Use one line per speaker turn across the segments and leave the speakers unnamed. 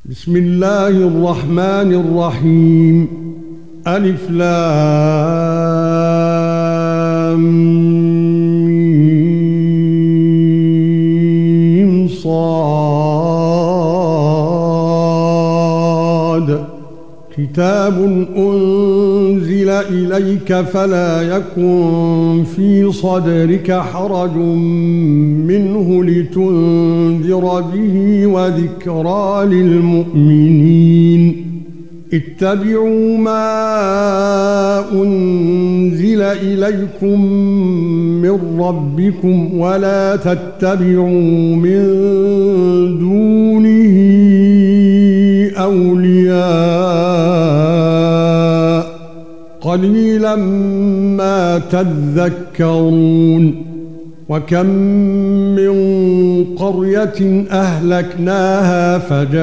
بسم الله الرحمن الرحيم. ألف لام ميم صاد. كتاب أنزل إليك فلا يكن في صدرك حرج منه لتنذر به وذكرى للمؤمنين. اتبعوا ما أنزل إليكم من ربكم ولا تتبعوا من دونه أولياء قليلا ما تذكرون. وكم من قرية أهلكناها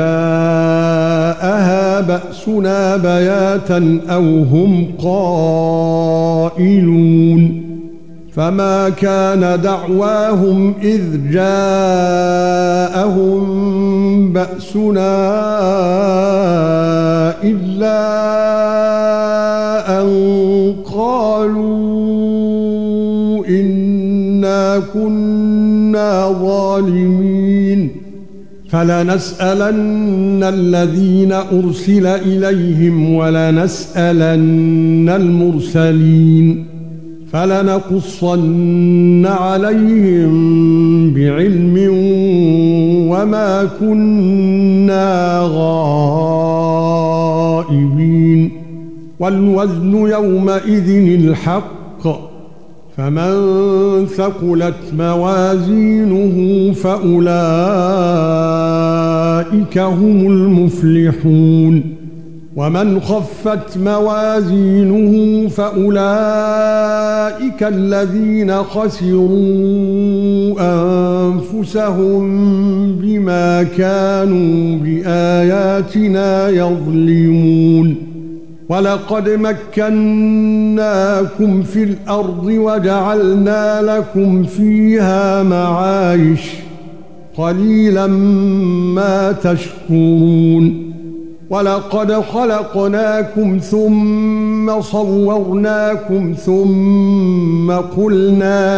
فجاءها بأسنا بياتا أو هم قائلون. فما كان دعواهم إذ جاءهم بأسنا إلا أن قالوا إنا كنا ظالمين. فلنسألن الذين أرسل إليهم ولنسألن المرسلين. فلنقصن عليهم بعلم وما كنا غائبين. والوزن يومئذ الحق. فمن ثقلت موازينه فأولئك هم المفلحون. ومن خفت موازينه فأولئك الذين خسروا أنفسهم بما كانوا بآياتنا يظلمون. ولقد مكناكم في الأرض وجعلنا لكم فيها معايش قليلا ما تشكرون. ولقد خلقناكم ثم صورناكم ثم قلنا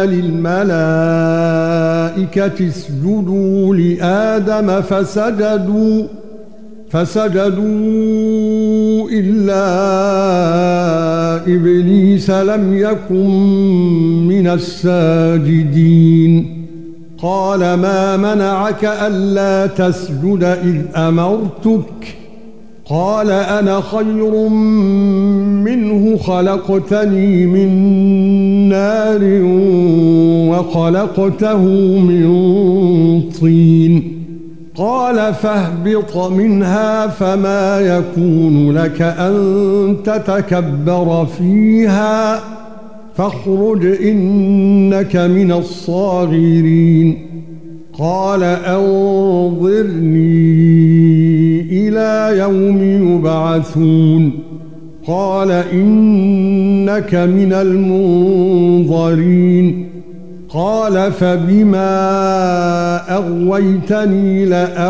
للملائكة اسجدوا لآدم فسجدوا إلا إبليس لم يكن من الساجدين. قال ما منعك ألا تسجد إذ أمرتك؟ قال أنا خير منه خلقتني من نار وخلقته من طين. قال فاهبط منها فما يكون لك أن تتكبر فيها فاخرج إنك من الصاغرين. قال أنظرني إلى يوم يبعثون. قال إنك من المنظرين. قال فبما أغويتني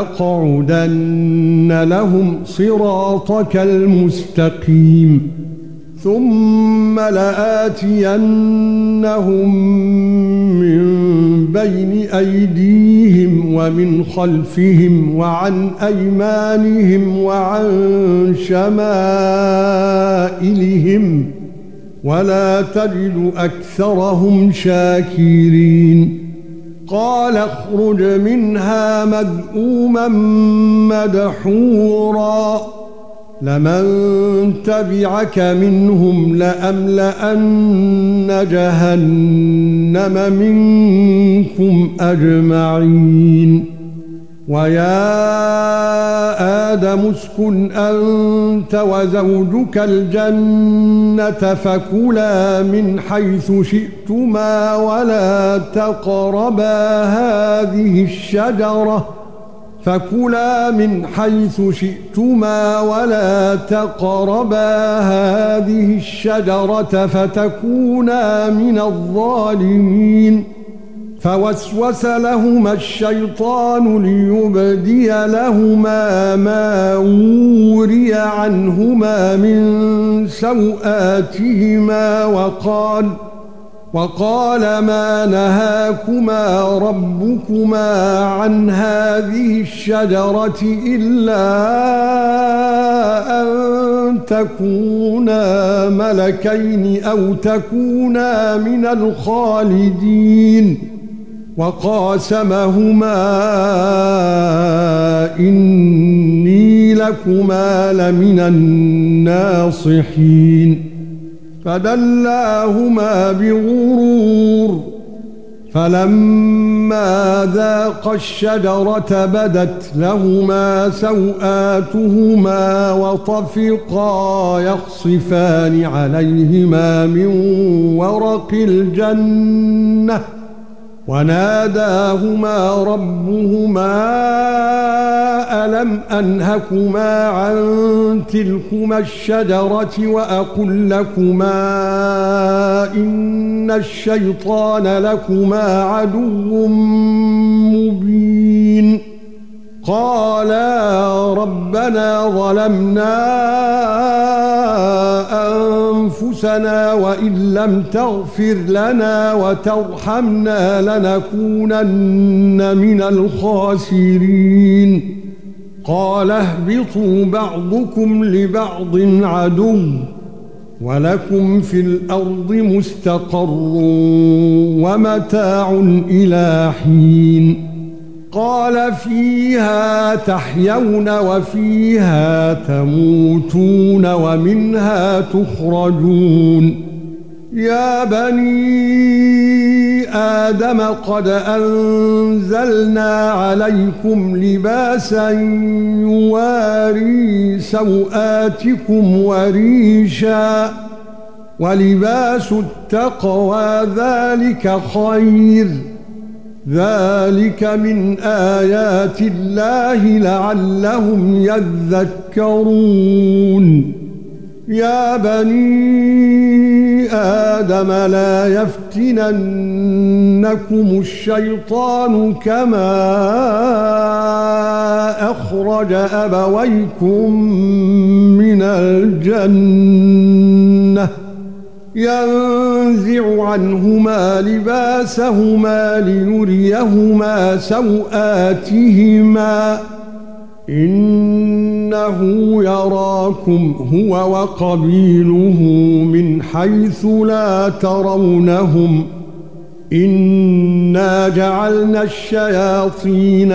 لأقعدن لهم صراطك المستقيم ثم لآتينهم من بين أيديهم ومن خلفهم وعن أيمانهم وعن شمائلهم ولا تجد أكثرهم شاكرين. قال اخرج منها مذءوما مدحورا لمن تبعك منهم لأملأن جهنم منكم أجمعين. ويا آدم اسكن أنت وزوجك الجنة فكلا من حيث شئتما ولا تقربا هذه الشجرة فتكونا من الظالمين. فوسوس لهما الشيطان ليبدي لهما ما وري عنهما من سوآتهما وقال ما نهاكما ربكما عن هذه الشجرة إلا أن تكونا ملكين أو تكونا من الخالدين وقاسمهما إني لكما لمن الناصحين فدلاهما بغرور فلما ذاقا الشجرة بدت لهما سوآتهما وطفقا يخصفان عليهما من ورق الجنة وناداهما ربهما ألم أنهكما عن تلكما الشجرة وأقل لكما إن الشيطان لكما عدو مبين قالا ربنا ظلمنا أنفسنا وإن لم تغفر لنا وترحمنا لنكونن من الخاسرين قال اهبطوا بعضكم لبعض عدو ولكم في الأرض مستقر ومتاع إلى حين قال فيها تحيون وفيها تموتون ومنها تخرجون يا بني آدم قد أنزلنا عليكم لباسا يواري سوآتكم وريشا ولباس التقوى ذلك خير ذلك من آيات الله لعلهم يذكرون يا بني آدم لا يفتننكم الشيطان كما أخرج أبويكم من الجنة ينزع عنهما لباسهما ليريهما سوآتهما إنه يراكم هو وقبيله من حيث لا ترونهم إنا جعلنا الشياطين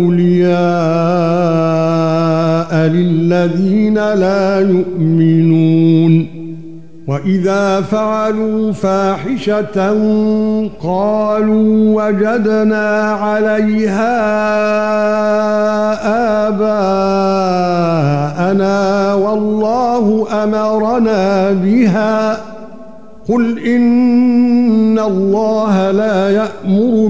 أولياء للذين لا يؤمنون وَإِذَا فَعَلُوا فَاحِشَةً قَالُوا وَجَدْنَا عَلَيْهَا آبَاءَنَا وَاللَّهُ أَمَرَنَا بِهَا قُلْ إِنَّ اللَّهَ لَا يَأْمُرُ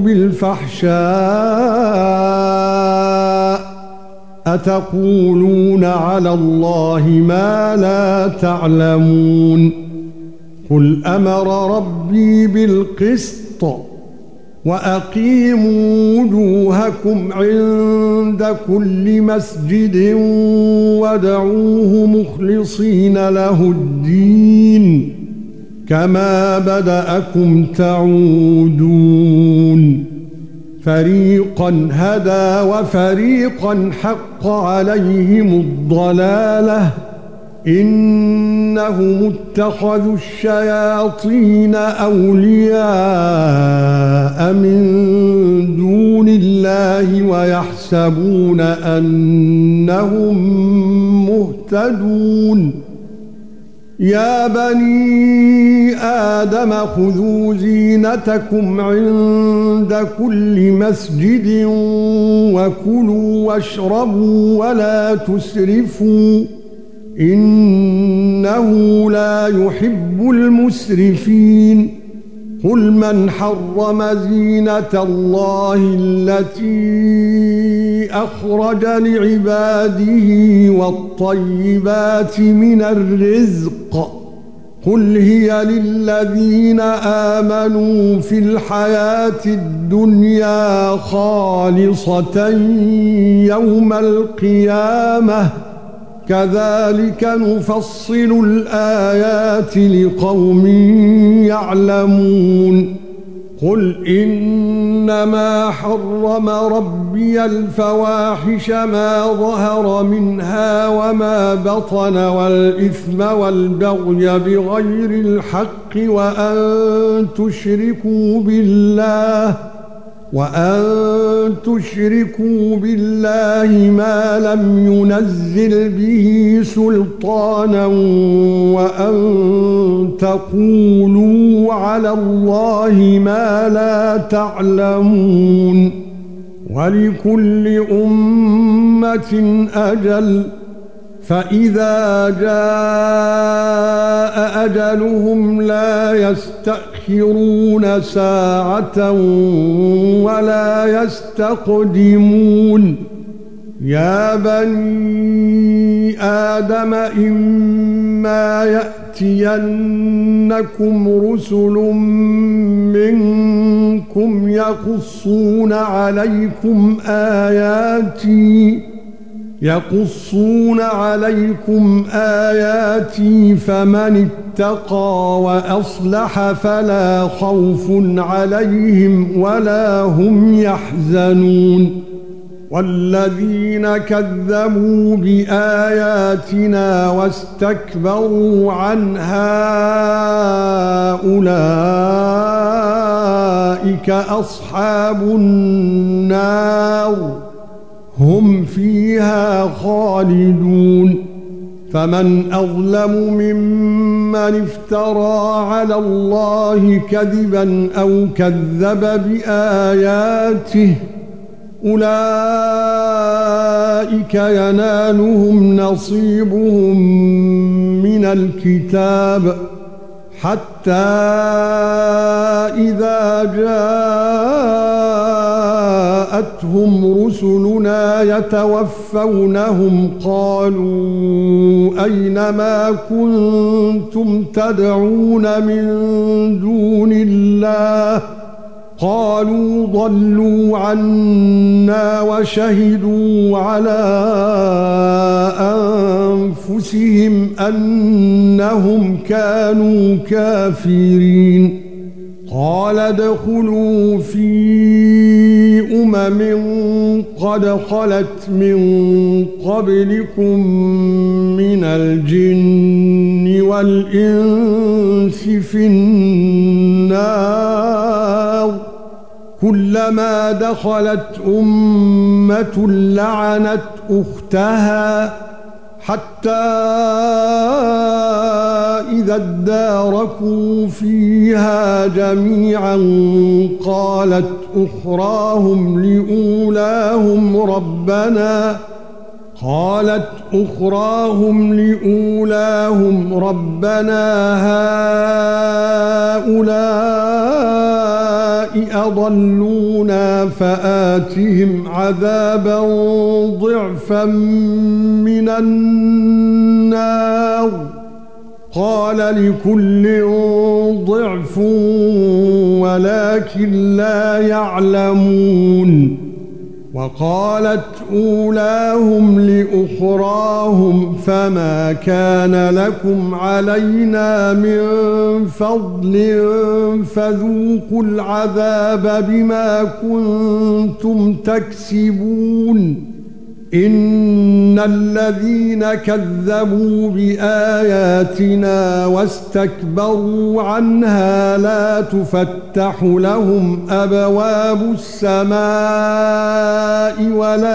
بِالْفَحْشَاءِ أَتَقُولُونَ عَلَى اللَّهِ مَا لَا تَعْلَمُونَ قُلْ أَمَرَ رَبِّي بِالْقِسْطِ وَأَقِيمُوا وُجُوهَكُمْ عِندَ كُلِّ مَسْجِدٍ وَادْعُوهُ مُخْلِصِينَ لَهُ الدِّينَ كَمَا بَدَأَكُمْ تعودون فريقا هدى وفريقا حق عليهم الضلالة إنهم اتخذوا الشياطين أولياء من دون الله ويحسبون أنهم مهتدون يا بني آدم خذوا زينتكم عند كل مسجد وكلوا واشربوا ولا تسرفوا إنه لا يحب المسرفين قل من حرم زينة الله التي أخرج لعباده والطيبات من الرزق قل هي للذين آمنوا في الحياة الدنيا خالصة يوم القيامة كذلك نفصل الآيات لقوم يعلمون قل إنما حرم ربي الفواحش ما ظهر منها وما بطن والإثم والبغي بغير الحق وأن تشركوا بالله ما لم ينزل به سلطانا وأن تقولوا على الله ما لا تعلمون ولكل أمة أجل فإذا جاء أجلهم لا يستأخرون ساعة ولا يستقدمون يا بني آدم إما يأتينكم رسل منكم يقصون عليكم آياتي فمن اتقى وأصلح فلا خوف عليهم ولا هم يحزنون والذين كذبوا بآياتنا واستكبروا عنها أولئك أصحاب النار هم فيها خالدون فمن أظلم ممن افترى على الله كذبا أو كذب بآياته أولئك ينالهم نصيبهم من الكتاب حتى إذا جاءتهم رسلنا يتوفونهم قالوا أين ما كنتم تدعون من دون الله قالوا ضلوا عنا وشهدوا على أنفسهم أنهم كانوا كافرين قال ادخلوا في قد خلت من قبلكم من الجن والإنس في النار كلما دخلت أمة لعنت أختها حتى إذا اداركوا فيها جميعا قالت أخراهم لأولاهم ربنا هؤلاء أضلونا فآتهم عذابا ضعفا من النار قال لكل ضعف ولكن لا يعلمون وقالت أولاهم لأخراهم فما كان لكم علينا من فضل فذوقوا العذاب بما كنتم تكسبون إن الذين كذبوا بآياتنا واستكبروا عنها لا تفتح لهم أبواب السماء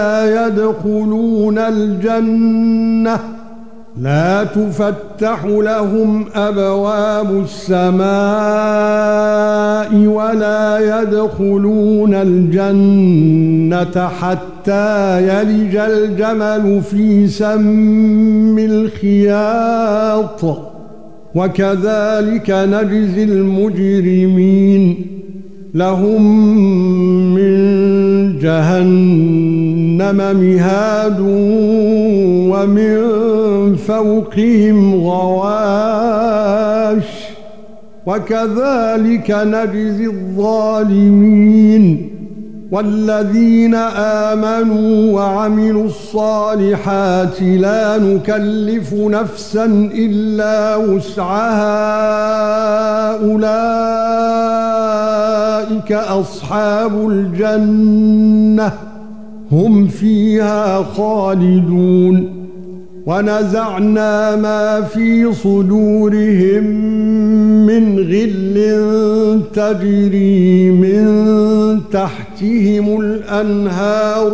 ولا يدخلون الجنة حتى يلج الجمل في سم الخياط وكذلك نجزي المجرمين لهم من جهنم مهاد ومن فوقهم غواش وكذلك نجزي الظالمين. والذين آمنوا وعملوا الصالحات لا نكلف نفسا إلا وسعها أولئك أصحاب الجنة هم فيها خالدون. ونزعنا ما في صدورهم من غل تجري من تحتهم الأنهار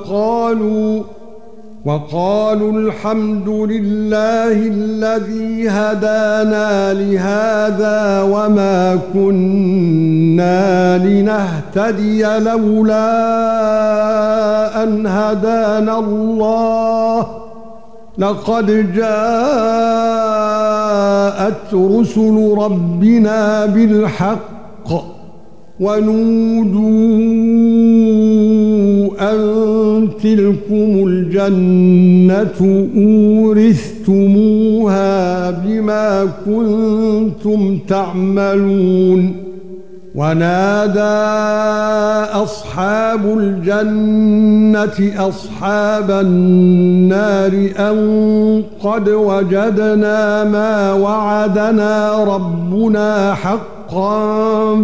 وقالوا الحمد لله الذي هدانا لهذا وما كنا لنهتدي لولا أن هدانا الله لقد جاءت رسل ربنا بالحق ونودوا أن تلكم الجنة أورثتموها بما كنتم تعملون. ونادى أصحاب الجنة أصحاب النار أن قد وجدنا ما وعدنا ربنا حقا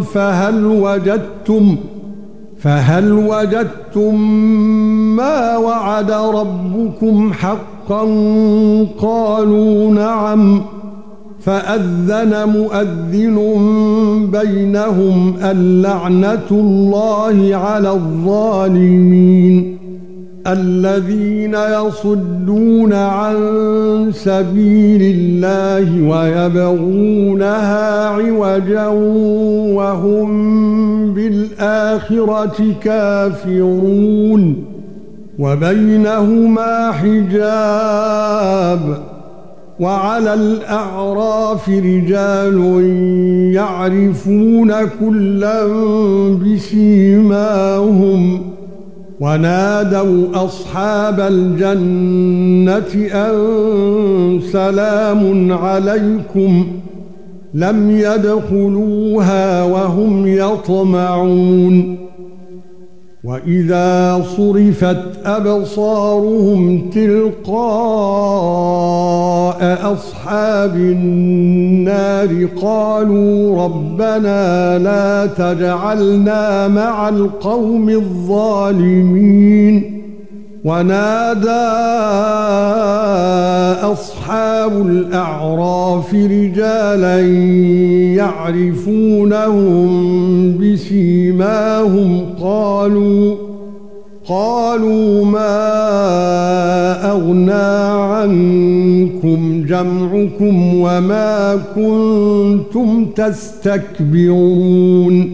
فهل وجدتم ما وعد ربكم حقا قالوا نعم. فأذن مؤذن بينهم اللعنة الله على الظالمين الذين يصدون عن سبيل الله ويبغونها عوجا وهم بالآخرة كافرون وبينهما حجاب. وعلى الأعراف رجال يعرفون كلا بسيماهم ونادوا أصحاب الجنة أن سلام عليكم لم يدخلوها وهم يطمعون. وإذا صرفت أبصارهم تلقاء أصحاب النار قالوا ربنا لا تجعلنا مع القوم الظالمين. ونادى أصحاب الأعراف رجالا يعرفونهم بسيماهم قالوا ما أغنى عنكم جمعكم وما كنتم تستكبرون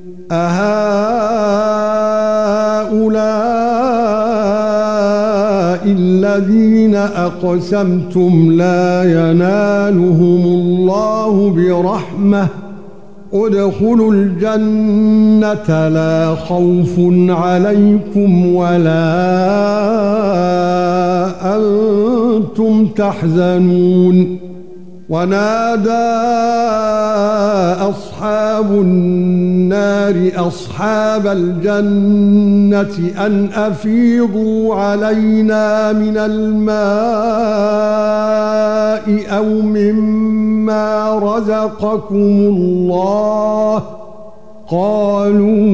أهؤلاء الذين أقسمتم لا ينالهم الله برحمة ادخلوا الجنة لا خوف عليكم ولا أنتم تحزنون. ونادى أصحاب النار أصحاب الجنة أن أفيضوا علينا من الماء أو مما رزقكم الله قالوا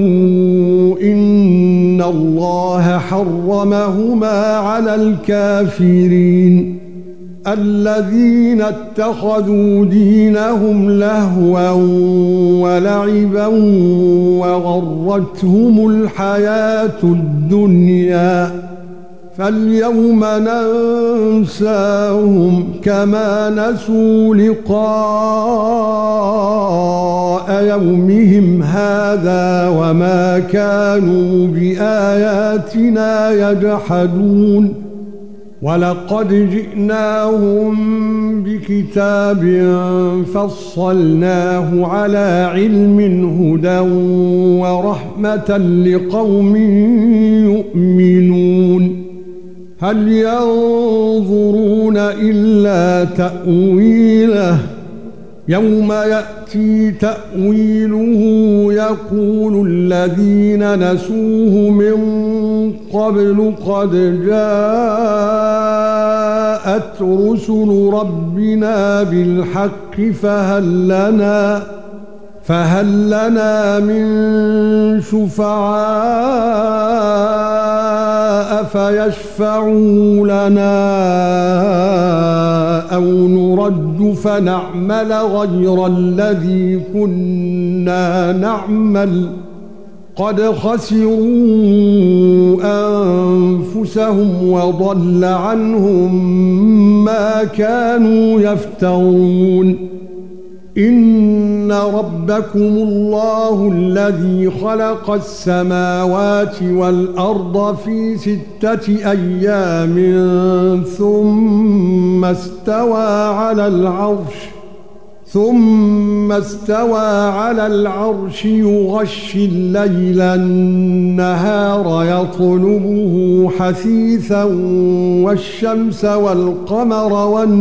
إن الله حرمهما على الكافرين الذين اتخذوا دينهم لهوا ولعبا وغرتهم الحياة الدنيا فاليوم ننساهم كما نسوا لقاء يومهم هذا وما كانوا بآياتنا يجحدون. ولقد جئناهم بكتاب فصلناه على علم هدى ورحمة لقوم يؤمنون. هل ينظرون إلا تأويله يوم يأتي تأويله يقول الذين نسوه من قبل قد جاءت رسل ربنا بالحق فهل لنا من شفعاء فيشفعوا لنا أو نرد فنعمل غير الذي كنا نعمل قد خسروا أنفسهم وضل عنهم ما كانوا يفترون إن ربكم الله الذي خلق السماوات والأرض في 6 أيام ثم استوى على العرش يغشي الليل النهار يطلبه حثيثا والشمس والقمر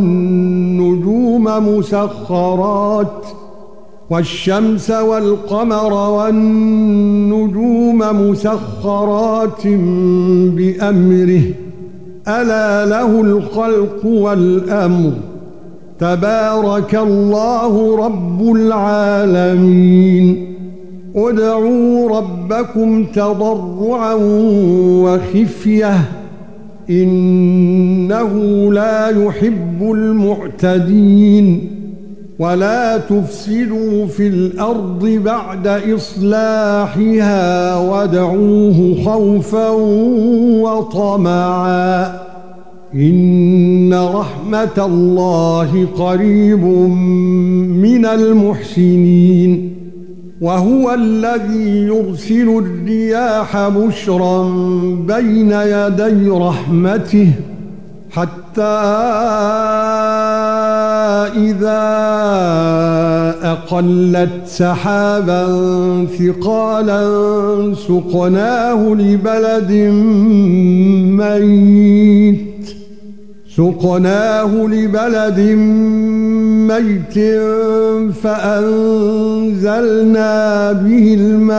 والنجوم مسخرات بأمره ألا له الخلق والأمر تبارك الله رب العالمين ادعوا ربكم تضرعا وخفية إنه لا يحب المعتدين ولا تفسدوا في الأرض بعد إصلاحها وادعوه خوفا وطمعا إن رحمة الله قريب من المحسنين وهو الذي يرسل الرياح بشرا بين يدي رحمته حتى إذا أقلت سحابا ثقالا سقناه لبلد ميت فأنزلنا به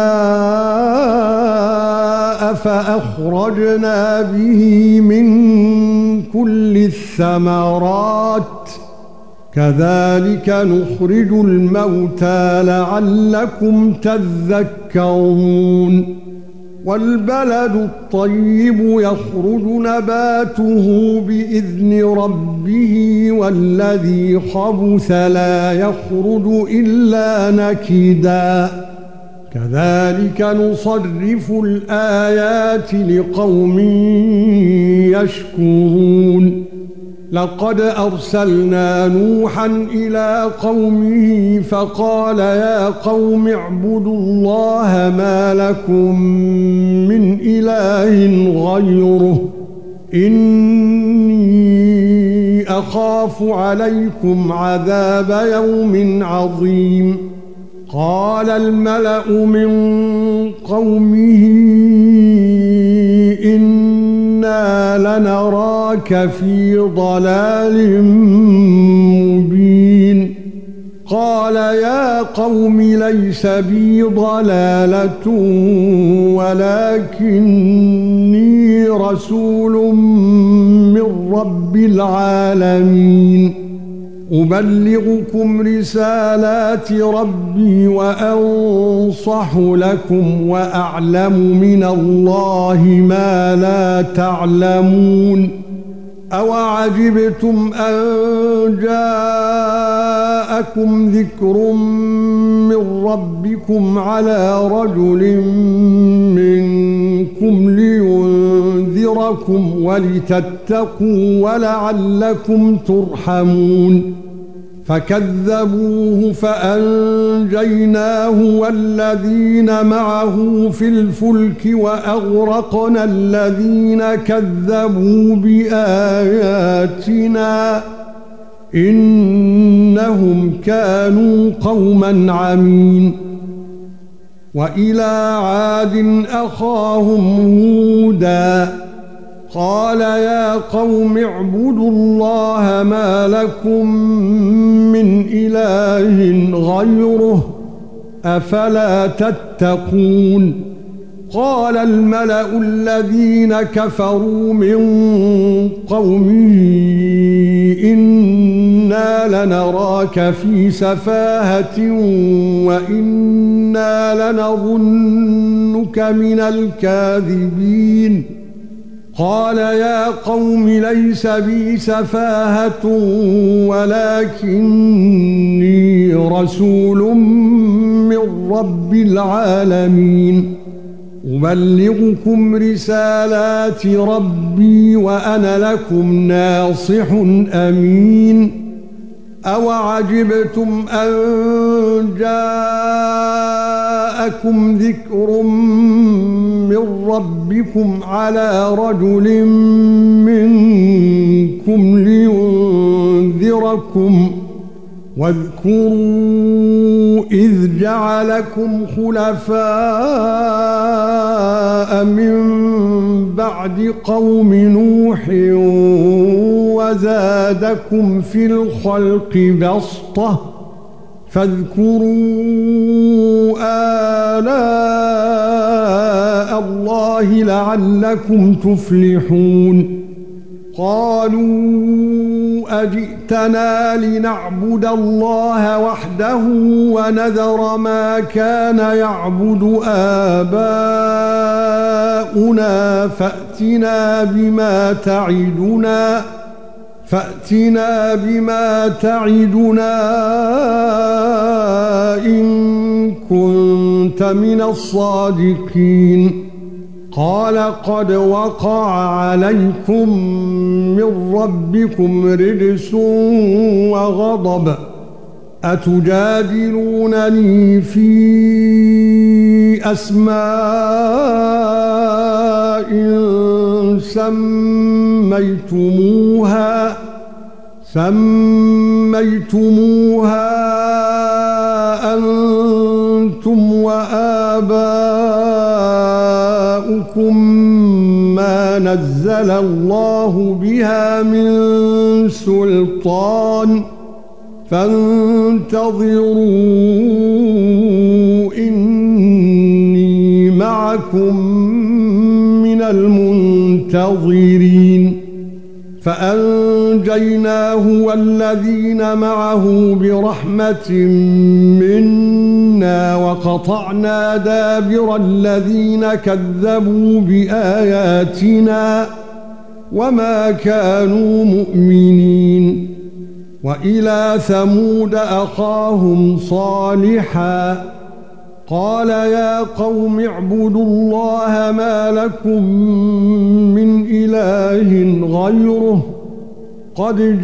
الماء فأخرجنا به من كل الثمرات كذلك نخرج الموتى لعلكم تذكرون والبلد الطيب يخرج نباته بإذن ربه والذي خبث لا يخرج إلا نكدا كذلك نصرف الآيات لقوم يشكرون لقد أرسلنا نوحا إلى قومه فقال يا قوم اعبدوا الله ما لكم من إله غيره إني أخاف عليكم عذاب يوم عظيم قال الملأ من قومه إنا لنراك في ضلال مبين قال يا قوم ليس بي ضلالة ولكني رسول من رب العالمين أبلغكم رسالات ربي وأنصح لكم وأعلم من الله ما لا تعلمون أوعجبتم أن جاءكم ذكر من ربكم على رجل منكم لينذركم ولتتقوا ولعلكم ترحمون فكذبوه فأنجيناه والذين معه في الفلك وأغرقنا الذين كذبوا بآياتنا إنهم كانوا قوما عمين وإلى عاد أخاهم هودا قال يا قوم اعبدوا الله ما لكم من إله غيره أفلا تتقون قال الملأ الذين كفروا من قومه إنا لنراك في سفاهة وإنا لنظنك من الكاذبين قال يا قوم ليس بي سفاهة ولكني رسول من رب العالمين أبلغكم رسالات ربي وأنا لكم ناصح أمين أوعجبتم أن جاءكم ذكر من ربكم على رجل منكم لينذركم واذكروا إذ جعلكم خلفاء من بعد قوم نوح وزادكم في الخلق بسطة فاذكروا آلاء الله لعلكم تفلحون قالوا أجئتنا لنعبد الله وحده ونذر ما كان يعبد آباؤنا فأتنا بما تعدنا إن كنت من الصادقين قال قد وقع عليكم من ربكم رجس وغضب أتجادلونني في أسماء سميتموها أنتم وآباؤكم ما نزل الله بها من سلطان فانتظروا إني معكم من المنتظرين فأنجيناه والذين معه برحمة منا وقطعنا دابر الذين كذبوا بآياتنا وما كانوا مؤمنين وإلى ثمود أخاهم صالحا قال يا قوم اعبدوا الله ما لكم من إله غيره قد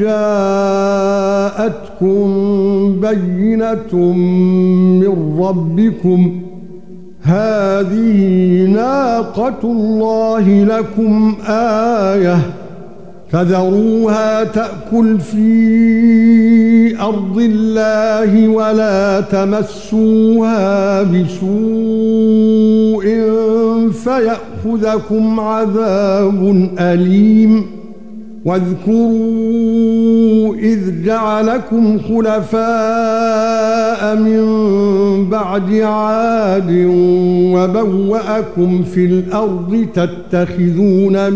جاءتكم بينة من ربكم هذه ناقة الله لكم آية فذروها تأكل في أرض الله ولا تمسوها بسوء فيأخذكم عذاب أليم واذكروا إذ جعلكم خلفاء من بعد عاد وبوأكم في الأرض تتخذون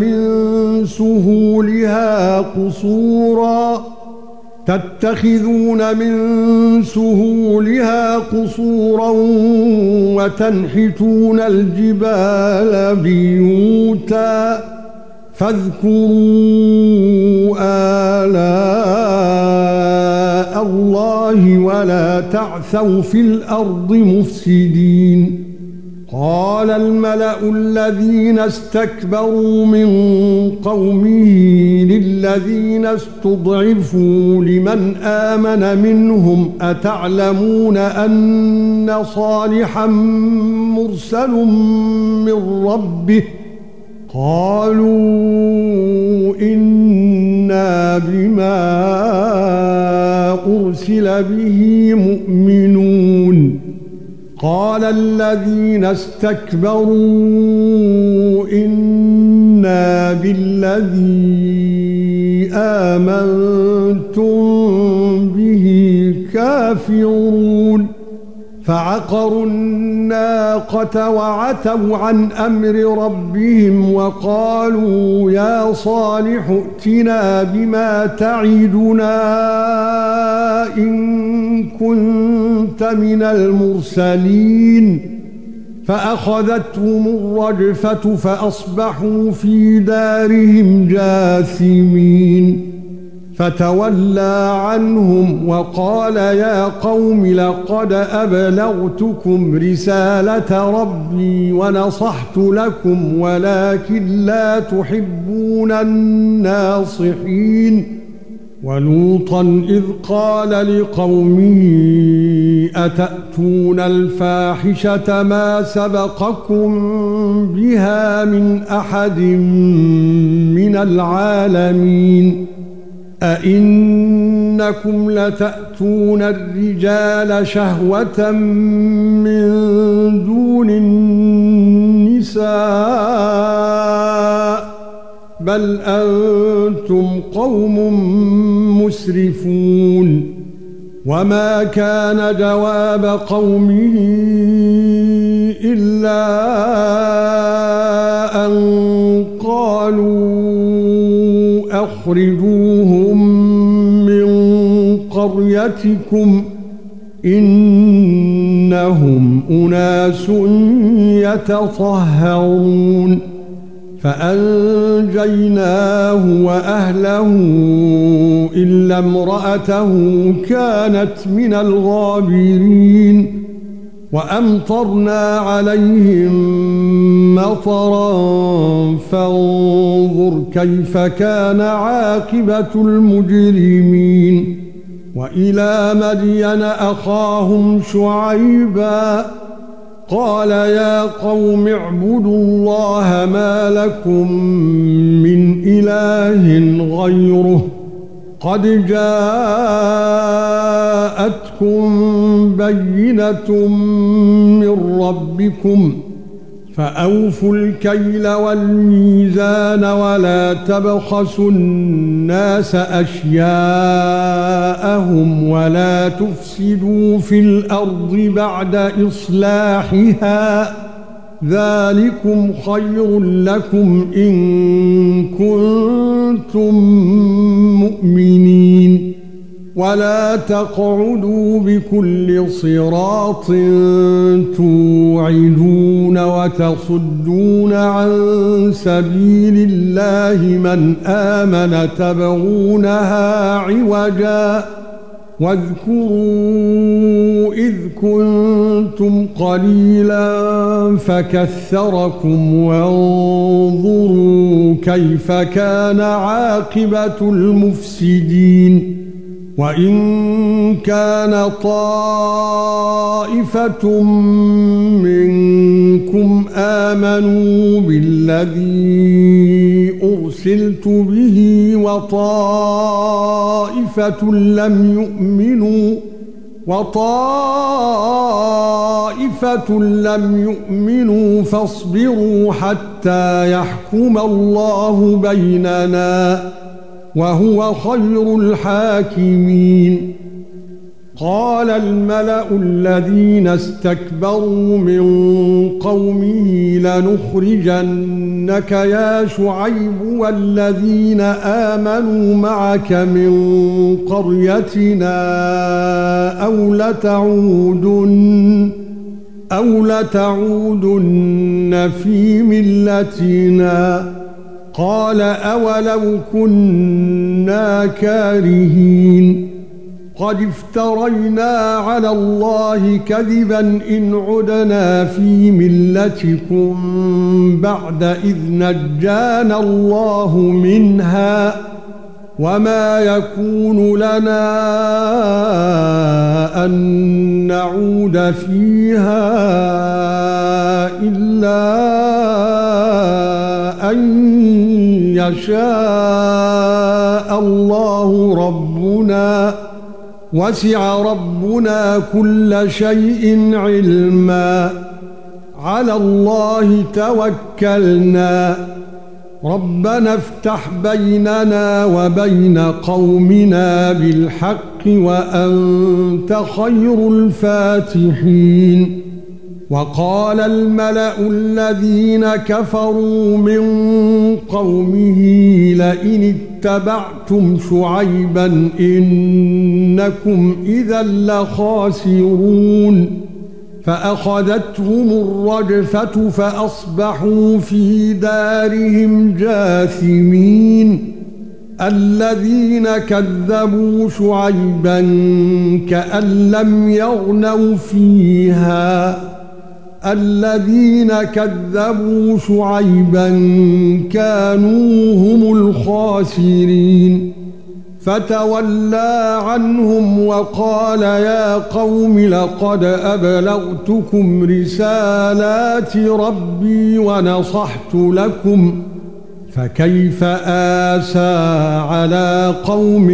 من سهولها قصورا وتنحتون الجبال بيوتا فاذكروا آلاء الله ولا تعثوا في الأرض مفسدين قال الملأ الذين استكبروا من قومه للذين استضعفوا لمن آمن منهم أتعلمون أن صالحا مرسل من ربه قالوا إنا بما أرسل به مؤمنون قال الذين استكبروا إنا إِنَّا بِالَّذِي آمَنْتُمْ بِهِ كَافِرُونَ فَعَقَرُوا النَّاقَةَ وَعَتَوْا عَنْ أَمْرِ رَبِّهِمْ وَقَالُوا يَا صَالِحُ ائْتِنَا بِمَا تَعِدُنَا إِن كُنتَ مِنَ الْمُرْسَلِينَ فَأَخَذَتْهُمُ الرَّجْفَةُ فَأَصْبَحُوا فِي دَارِهِمْ جَاثِمِينَ فَتَوَلَّى عَنْهُمْ وَقَالَ يَا قَوْمِ لَقَدْ أَبْلَغْتُكُمْ رِسَالَةَ رَبِّي وَنَصَحْتُ لَكُمْ وَلَكِنْ لَا تُحِبُّونَ النَّاصِحِينَ وَلُوطًا إِذْ قَالَ لِقَوْمِهِ أَتَأْتُونَ الْفَاحِشَةَ مَا سَبَقَكُم بِهَا مِنْ أَحَدٍ مِنَ الْعَالَمِينَ أَئِنَّكُمْ لَتَأْتُونَ الرِّجَالَ شَهْوَةً مِنْ دُونِ النِّسَاءِ بَلْ أَنْتُمْ قَوْمٌ مُسْرِفُونَ وَمَا كَانَ جَوَابَ قَوْمِهِ إِلَّا أَنْ قَالُوا أَخْرِجُوهُمْ مِنْ قَرْيَتِكُمْ إِنَّهُمْ أُنَاسٌ يَتَطَهَّرُونَ فَأَنْجَيْنَاهُ وَأَهْلَهُ إِلَّا امْرَأَتَهُ كَانَتْ مِنَ الْغَابِرِينَ وَأَمْطَرْنَا عَلَيْهِمْ مَطَرًا فَانظُرْ كَيْفَ كَانَ عَاقِبَةُ الْمُجْرِمِينَ وَإِلَى مَدْيَنَ أَخَاهُمْ شُعَيْبًا قَالَ يَا قَوْمِ اعْبُدُوا اللَّهَ مَا لَكُمْ مِنْ إِلَٰهٍ غَيْرُهُ قَدْ جَاءَتْكُمْ بَيِّنَةٌ مِنْ رَبِّكُمْ فَأَوْفُوا الْكَيْلَ وَالْمِيزَانَ وَلَا تَبْخَسُوا النَّاسَ أَشْيَاءَهُمْ وَلَا تُفْسِدُوا فِي الْأَرْضِ بَعْدَ إِصْلَاحِهَا ذَلِكُمْ خَيْرٌ لَكُمْ إِن كُنتُم مُّؤْمِنِينَ وَلَا تَقْعُدُوا بِكُلِّ صِرَاطٍ تُوعِدُونَ وَتَصُدُّونَ عَن سَبِيلِ اللَّهِ مَنْ آمَنَ تَبْغُونَهَا عِوَجًا وَاذْكُرُوا إِذْ كُنتُمْ قَلِيلًا فَكَثَّرَكُمْ وَانظُرُوا كَيْفَ كَانَ عَاقِبَةُ الْمُفْسِدِينَ وَإِن كَانَ طَائِفَةٌ مِنْكُمْ آمَنُوا بِالَّذِي أُرْسِلْتُ بِهِ وَطَائِفَةٌ لَمْ يُؤْمِنُوا فاصبروا حَتَّى يَحْكُمَ اللَّهُ بَيْنَنَا وَهُوَ خَيْرُ الْحَاكِمِينَ قَالَ الْمَلَأُ الَّذِينَ اسْتَكْبَرُوا مِنْ قَوْمِهِ لَنُخْرِجَنَّكَ يَا شُعَيْبُ وَالَّذِينَ آمَنُوا مَعَكَ مِنْ قَرْيَتِنَا أَوْ لَتَعُودُنَّ فِي مِلَّتِنَا قَالَ أَوَلَوْ كُنَّا كَارِهِينَ قَدِ افْتَرَيْنَا عَلَى اللَّهِ كَذِبًا إِنْ عُدْنَا فِي مِلَّتِكُمْ بَعْدَ إِذْ نَجَّانَا اللَّهُ مِنْهَا وَمَا يَكُونُ لَنَا أَن نَّعُودَ فِيهَا إِلَّا أَن يَشَاءَ اللَّهُ رَبُّنَا وَسِعَ رَبُّنَا كُلَّ شَيْءٍ عِلْمًا عَلَى اللَّهِ تَوَكَّلْنَا ربنا افتح بيننا وبين قومنا بالحق وأنت خير الفاتحين. وقال الملأ الذين كفروا من قومه لئن اتبعتم شعيبا إنكم إذا لخاسرون. فأخذتهم الرجفة فأصبحوا في دارهم جاثمين. الذين كذبوا شعيبا كأن لم يغنوا فيها. الذين كذبوا شعيبا كانوا هم الخاسرين. فتولى عنهم وقال يا قوم لقد أبلغتكم رسالات ربي ونصحت لكم فكيف آسى على قوم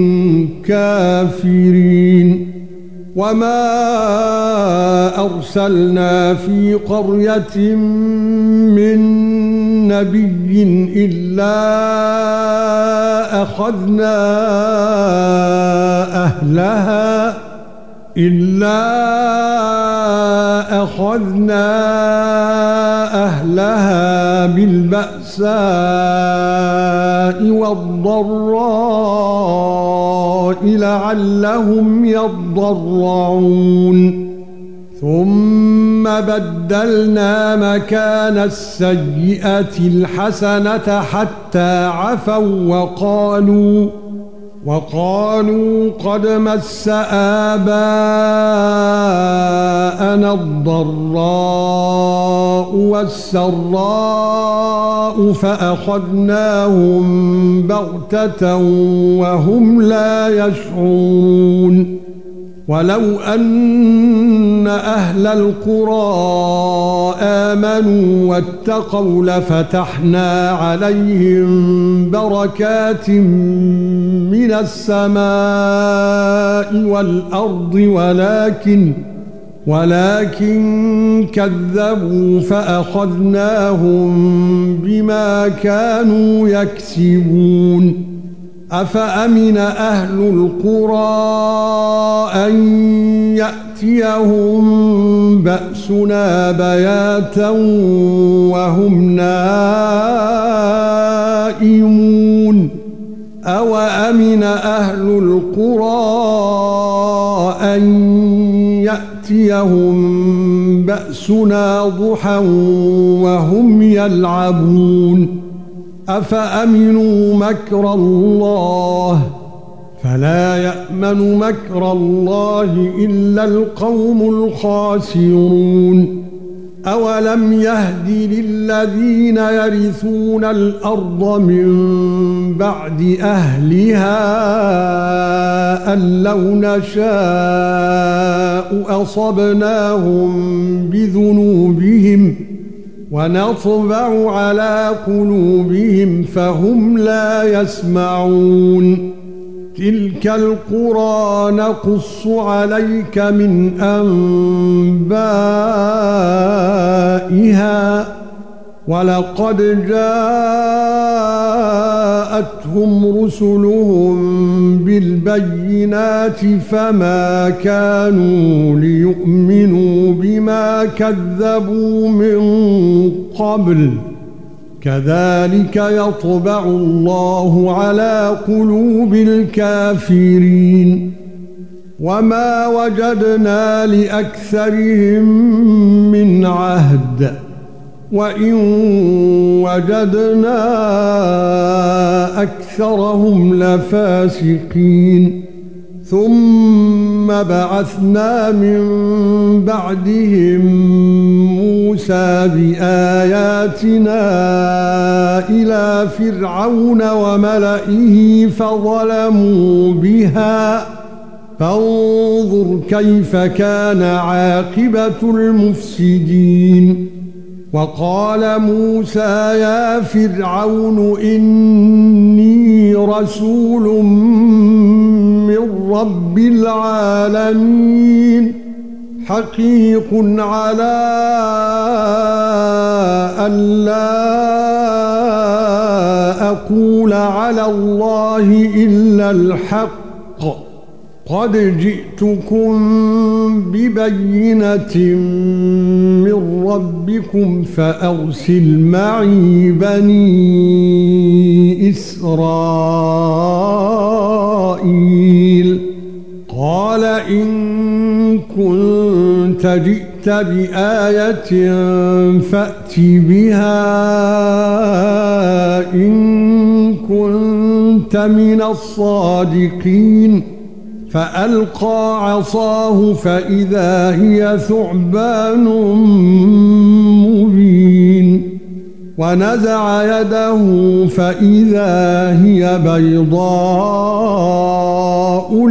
كافرين. وما أرسلنا في قرية من نبي إلا أخذنا أهلها بالبأساء والضراء لعلهم يضرعون. ثم بدلنا مكان السيئة الحسنة حتى عفوا وقالوا قد مس آباءنا الضراء والسراء فأخذناهم بغتة وهم لا يشعرون. ولو أن أهل القرى آمنوا واتقوا لفتحنا عليهم بركات من السماء والأرض ولكن كذبوا فأخذناهم بما كانوا يكسبون. أفأمن أهل القرى أن يأتيهم بأسنا بياتا وهم نائمون. أوأمن أهل القرى أن يأتيهم بأسنا ضحى وهم يلعبون. أفأمنوا مكر الله فلا يأمن مكر الله إلا القوم الخاسرون. أولم يهد للذين يرثون الأرض من بعد أهلها أن لو نشاء أصبناهم بذنوبهم ونطبع على قلوبهم فهم لا يسمعون. تلك القرى نقص عليك من أنبائها ولقد جاءتهم رسلهم بالبينات فما كانوا ليؤمنوا بما كذبوا من قبل كذلك يطبع الله على قلوب الكافرين. وما وجدنا لأكثرهم من عهد وإن وجدنا أكثرهم لفاسقين. ثم بعثنا من بعدهم موسى بآياتنا إلى فرعون وملئه فظلموا بها فانظر كيف كان عاقبة المفسدين. وقال موسى يا فرعون إني رسول من رب العالمين حقيق على أن لا أقول على الله إلا الحق قد جئتكم ببينة من ربكم فأرسل معي بني إسرائيل قال إن كنت جئت بآية فأت بها إن كنت من الصادقين فألقى عصاه فإذا هي ثعبان مبين ونزع يده فإذا هي بيضاء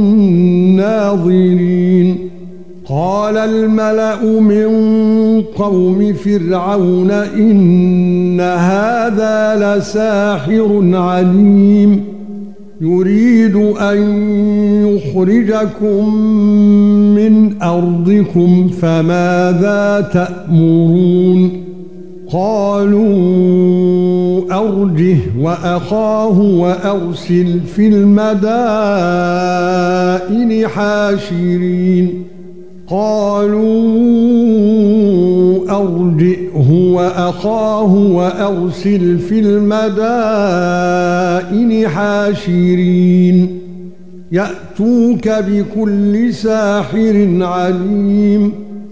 للناظرين قال الملأ من قوم فرعون إن هذا لساحر عليم يريد أن يخرجكم من أرضكم فماذا تأمرون قالوا أرجه وأخاه وأرسل في المدائن حاشرين قالوا أرجئه وأخاه وأرسل في المدائن حاشرين يأتوك بكل ساحر عليم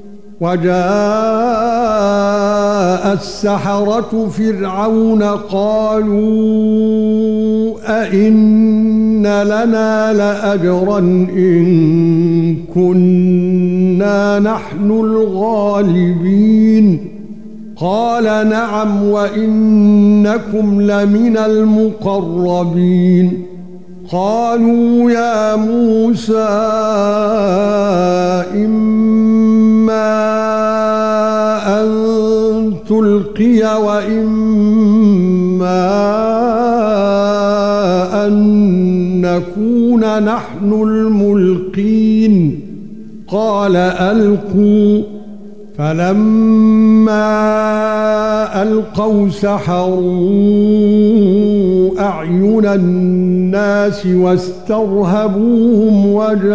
وجاء السحرة فرعون قالوا أئن لنا لأجرا إن كنا نحن الغالبين قال نعم وإنكم لمن المقربين قالوا يا موسى إما أن تلقي وإما أن نكون نحن الملقين قال ألقوا فلما ألقوا سحروا أعين الناس واسترهبوهم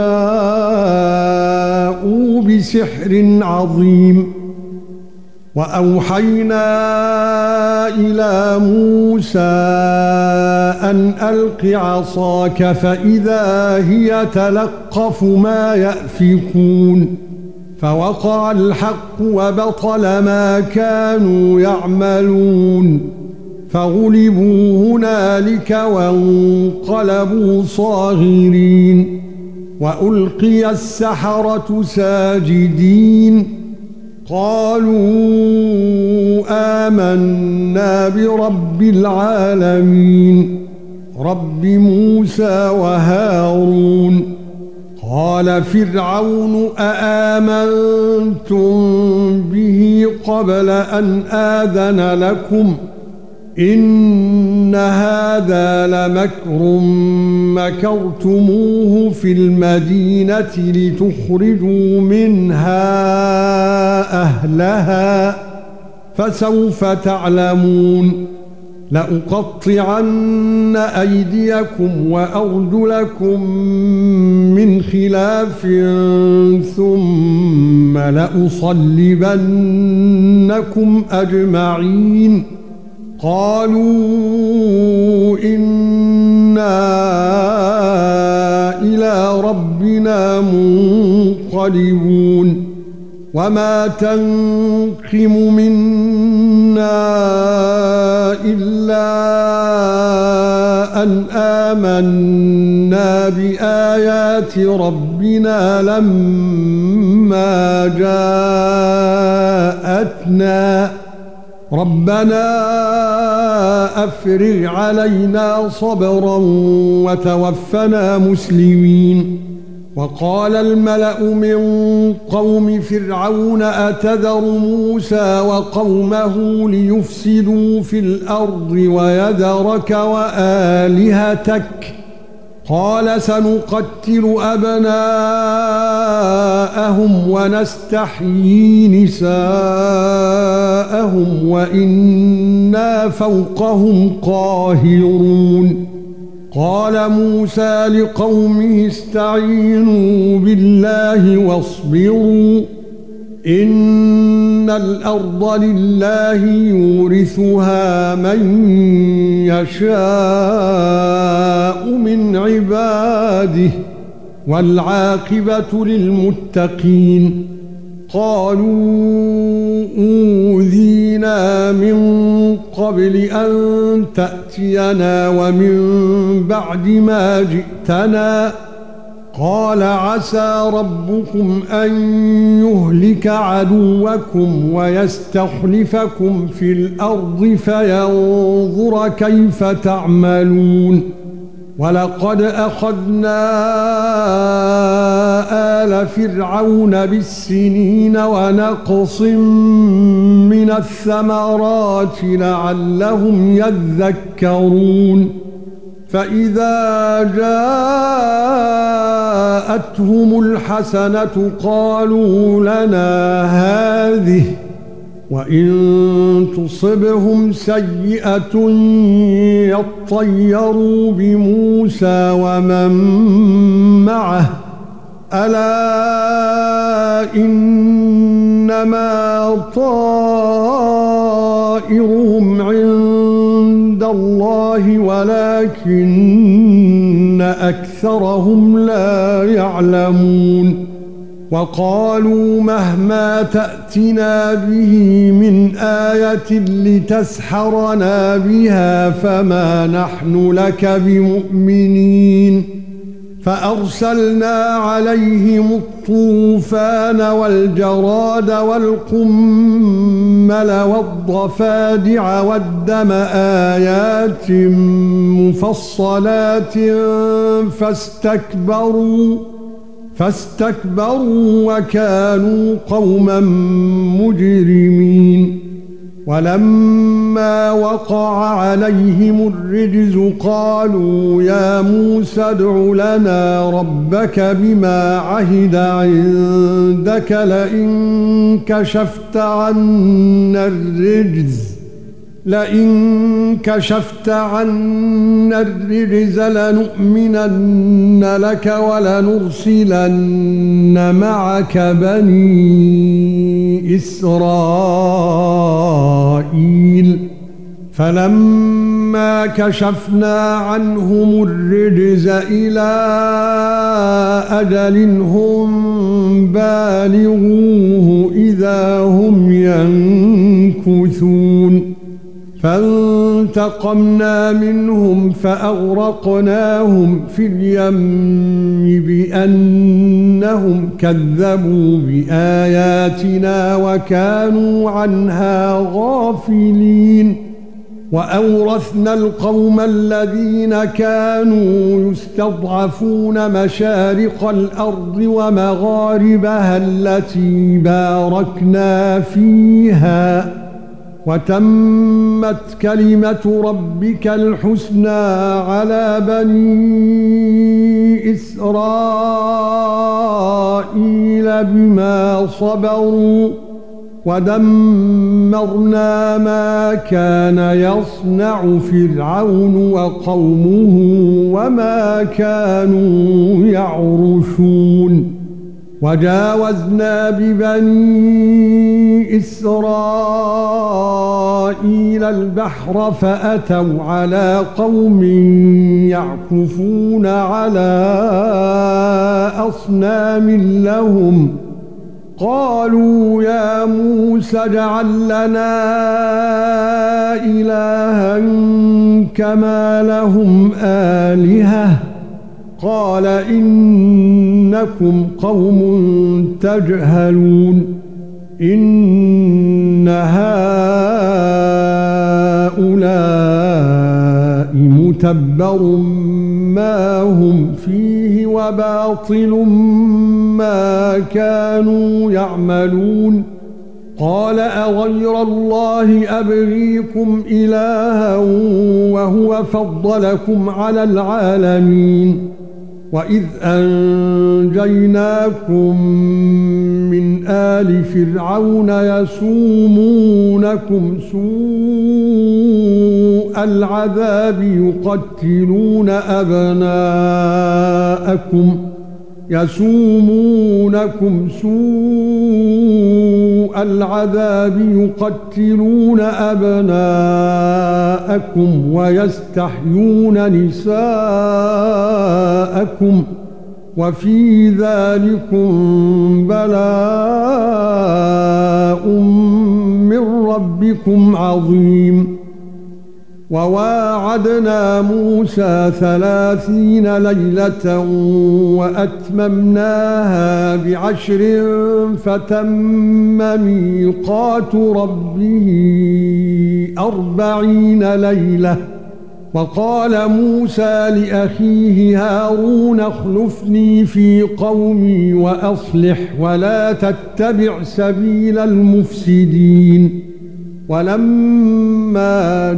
وجاءوا بسحر عظيم وأوحينا إلى موسى أن ألق عصاك فإذا هي تلقف ما يأفكون فوقع الحق وبطل ما كانوا يعملون فغلبوا هنالك وانقلبوا صاغرين وألقي السحرة ساجدين قالوا آمنا برب العالمين رب موسى وهارون قال فرعون آمنتم به قبل أن آذن لكم إن هذا لمكر مكرتموه في المدينة لتخرجوا منها أهلها فسوف تعلمون لأقطعن أيديكم وأرجلكم من خلاف ثم لأصلبنكم أجمعين قالوا إنا إلى ربنا منقلبون وما تنقم منا إلا أن آمنا بآيات ربنا لما جاءتنا ربنا أفرغ علينا صبرا وتوفنا مسلمين وقال الملأ من قوم فرعون أتذر موسى وقومه ليفسدوا في الأرض ويذرك وآلهتك قال سنقتل أبناءهم ونستحيي نساءهم وإنا فوقهم قاهرون قال موسى لقومه استعينوا بالله واصبروا إن الأرض لله يورثها من يشاء من عباده والعاقبة للمتقين قالوا أوذينا من قبل أن تأتينا ومن بعد ما جئتنا قال عسى ربكم أن يهلك عدوكم ويستخلفكم في الأرض فينظر كيف تعملون ولقد أخذنا آل فرعون بالسنين ونقص من الثمرات لعلهم يذكرون فإذا جاءتهم الحسنة قالوا لنا هذه وإن تصبهم سيئة يطيروا بموسى ومن معه ألا إنما طائرهم عند الله ولكن أكثرهم لا يعلمون وقالوا مهما تأتنا به من آية لتسحرنا بها فما نحن لك بمؤمنين فأرسلنا عليهم الطوفان والجراد والقمل والضفادع والدم آيات مفصلات فاستكبروا وكانوا قوما مجرمين ولما وقع عليهم الرجز قالوا يا موسى ادع لنا ربك بما عهد عندك لئن كشفت عنا الرجز لنؤمنن لك ولنرسلن معك بني إسرائيل فلما كشفنا عنهم الرجز إلى أجل هم بالغوه إذا هم ينكثون فانتقمنا منهم فأغرقناهم في اليم بأنهم كذبوا بآياتنا وكانوا عنها غافلين وأورثنا القوم الذين كانوا يستضعفون مشارق الأرض ومغاربها التي باركنا فيها وتمت كلمة ربك الحسنى على بني إسرائيل بما صبروا ودمرنا ما كان يصنع فرعون وقومه وما كانوا يعرشون وجاوزنا ببني إسرائيل البحر فأتوا على قوم يعكفون على أصنام لهم قالوا يا موسى اجعل لنا إلها كما لهم آلهة قال إنكم قوم تجهلون إن هؤلاء متبر ما هم فيه وباطل ما كانوا يعملون قال أغير الله أبغيكم إلها وهو فضلكم على العالمين وإذ أنجيناكم من آل فرعون يسومونكم سوء العذاب يقتلون أبناءكم ويستحيون نساءكم وفي ذلكم بلاء من ربكم عظيم وواعدنا موسى 30 ليلة وأتممناها ب10 فتم ميقات ربه 40 ليلة وقال موسى لأخيه هارون اخلفني في قومي وأصلح ولا تتبع سبيل المفسدين ولما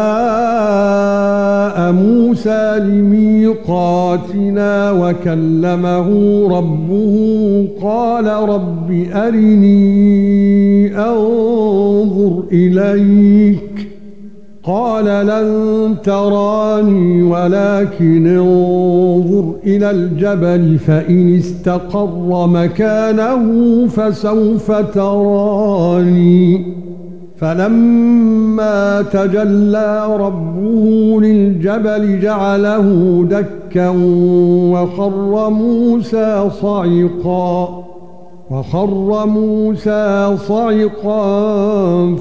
جاء موسى لميقاتنا وكلمه ربه قال رب أرني أنظر إليك قال لن تراني ولكن انظر إلى الجبل فإن استقر مكانه فسوف تراني فلما تجلى ربه للجبل جعله دكا وخر موسى صعقا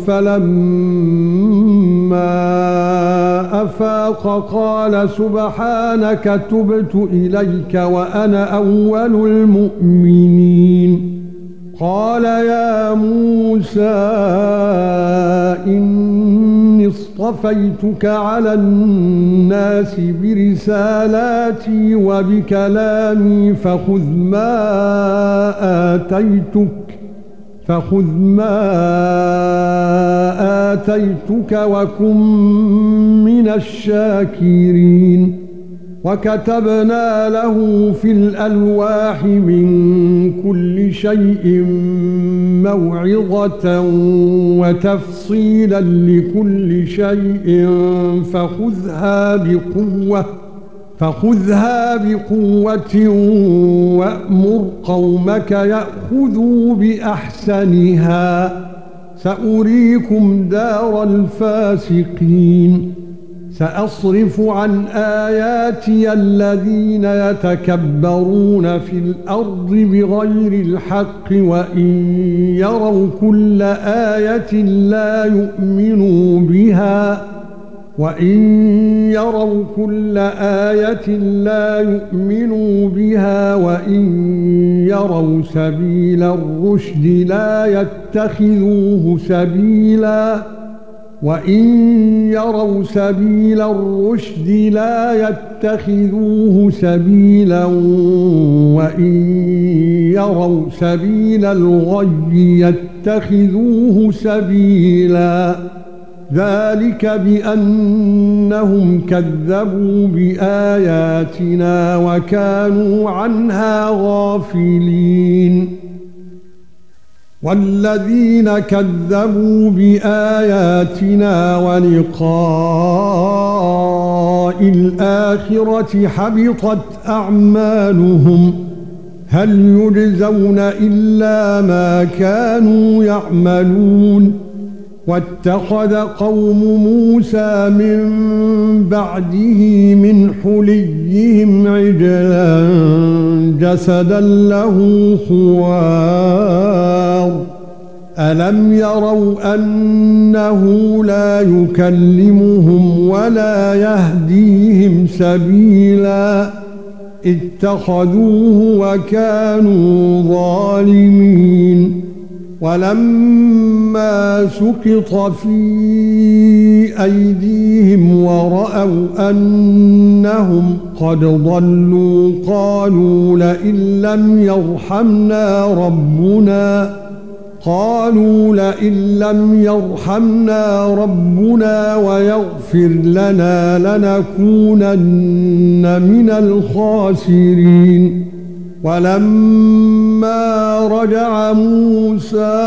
فلما أفاق قال سبحانك تبت إليك وأنا أول المؤمنين قال يا موسى إني اصطفيتك على الناس برسالاتي وبكلامي فخذ ما آتيتك وكن من الشاكرين وكتبنا له في الألواح من كل شيء موعظة وتفصيلا لكل شيء فخذها بقوة وأمر قومك يأخذوا بأحسنها سأريكم دار الفاسقين سأصرف عن آياتي الذين يتكبرون في الأرض بغير الحق وإن يروا كل آية لا يؤمنوا بها وإن يروا سبيل الرشد لا يتخذوه سبيلا وإن يروا سبيل الغي يتخذوه سبيلا ذلك بأنهم كذبوا بآياتنا وكانوا عنها غافلين والذين كذبوا بآياتنا ولقاء الآخرة حبطت أعمالهم هل يجزون إلا ما كانوا يعملون واتخذ قوم موسى من بعده من حليهم عجلا جسدا له خوار ألم يروا أنه لا يكلمهم ولا يهديهم سبيلا اتخذوه وكانوا ظالمين ولما سقط في أيديهم ورأوا أنهم قد ضلوا قالوا لئن لم يرحمنا قالوا لئن لم يرحمنا ربنا ويغفر لنا لنكونن من الخاسرين. ولما رجع موسى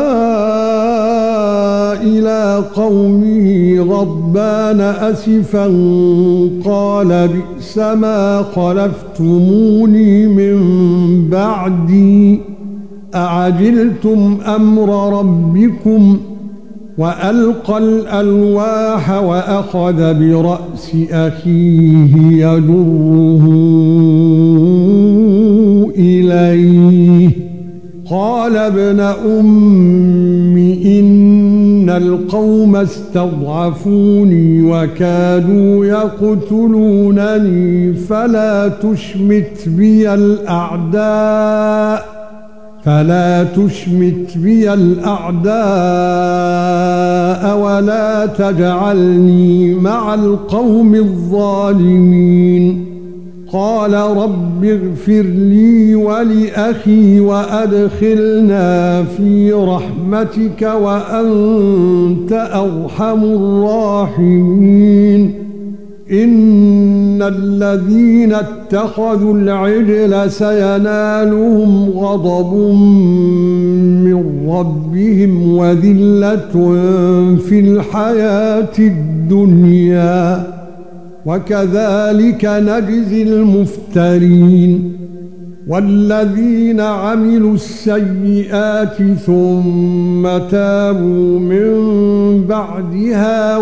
إلى قومه غضبان أسفا قال بئس ما خلفتموني من بعدي أعجلتم أمر ربكم وألقى الألواح وأخذ برأس أخيه يجره إليه قال ابن أم إن القوم استضعفوني وكادوا يقتلونني فلا تشمت بي الأعداء ولا تجعلني مع القوم الظالمين. قال رب اغفر لي ولأخي وأدخلنا في رحمتك وأنت أرحم الراحمين. إن الذين اتخذوا العجل سينالهم غضب من ربهم وذلة في الحياة الدنيا وكذلك نجزي المفترين. والذين عملوا السيئات ثم تابوا من بعدها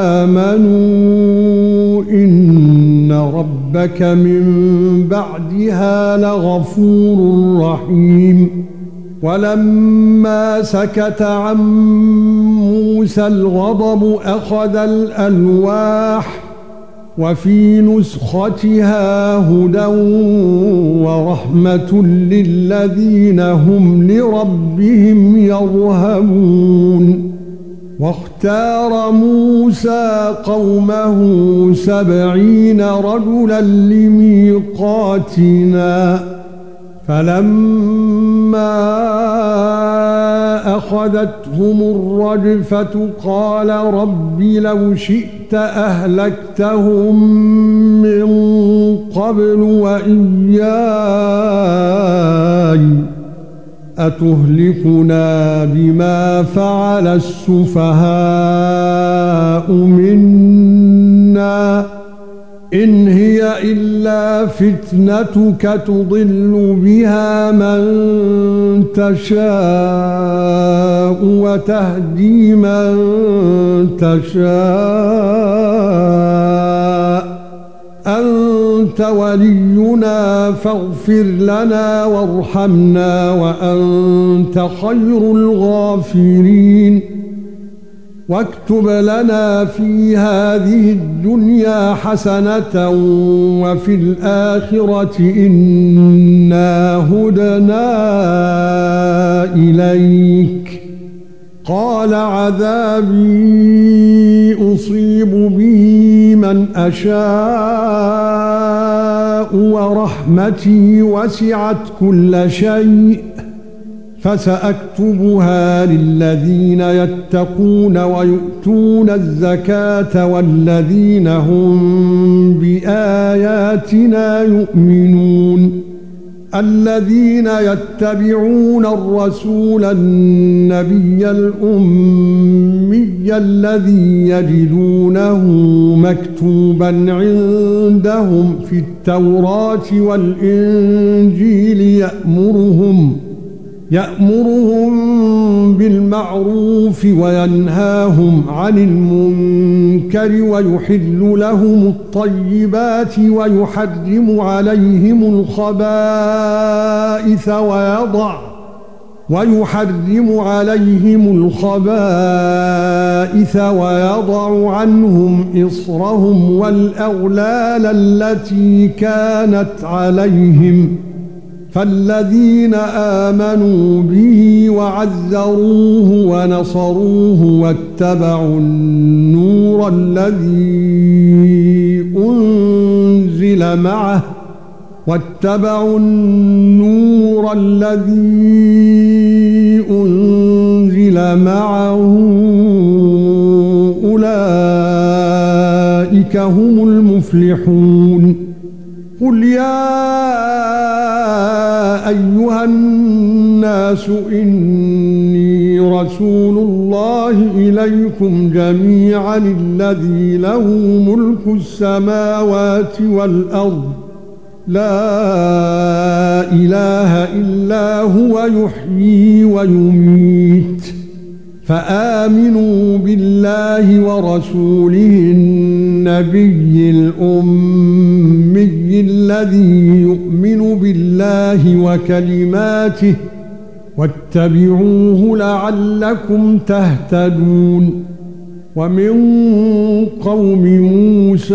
وآمنوا إن ربك من بعدها لغفور رحيم. ولما سكت عن موسى الغضب أخذ الألواح وفي نسختها هدى ورحمة للذين هم لربهم يرهبون. واختار موسى قومه 70 رجلا لميقاتنا فلما أخذتهم الرجفة قال رب لو شئت أهلكتهم من قبل وإياي أتهلكنا بما فعل السفهاء منا إن هي إلا فتنتك تضل بها من تشاء وتهدي من تشاء أنت ولينا فاغفر لنا وارحمنا وأنت خير الغافرين. واكتب لنا في هذه الدنيا حسنة وفي الآخرة إنا هدنا إليك. قال عذابي أصيب به من أشاء ورحمتي وسعت كل شيء فسأكتبها للذين يتقون ويؤتون الزكاة والذين هم بآياتنا يؤمنون. الذين يتبعون الرسول النبي الأمي الذي يجدونه مكتوبا عندهم في التوراة والإنجيل يأمرهم بالمعروف وينهاهم عن المنكر ويحل لهم الطيبات ويحرم عليهم الخبائث ويضع عنهم إصرهم والأغلال التي كانت عليهم. فالذين آمنوا به وعزروه ونصروه واتبعوا النور الذي أنزل معه أولئك هم المفلحون قل يا أيها الناس إني رسول الله إليكم جميعا الذي له ملك السماوات والأرض لا إله إلا هو يحيي ويميت فآمنوا بالله ورسوله النبي الأمي الذي يؤمن بالله وكلماته واتبعوه لعلكم تهتدون ومن قوم موسى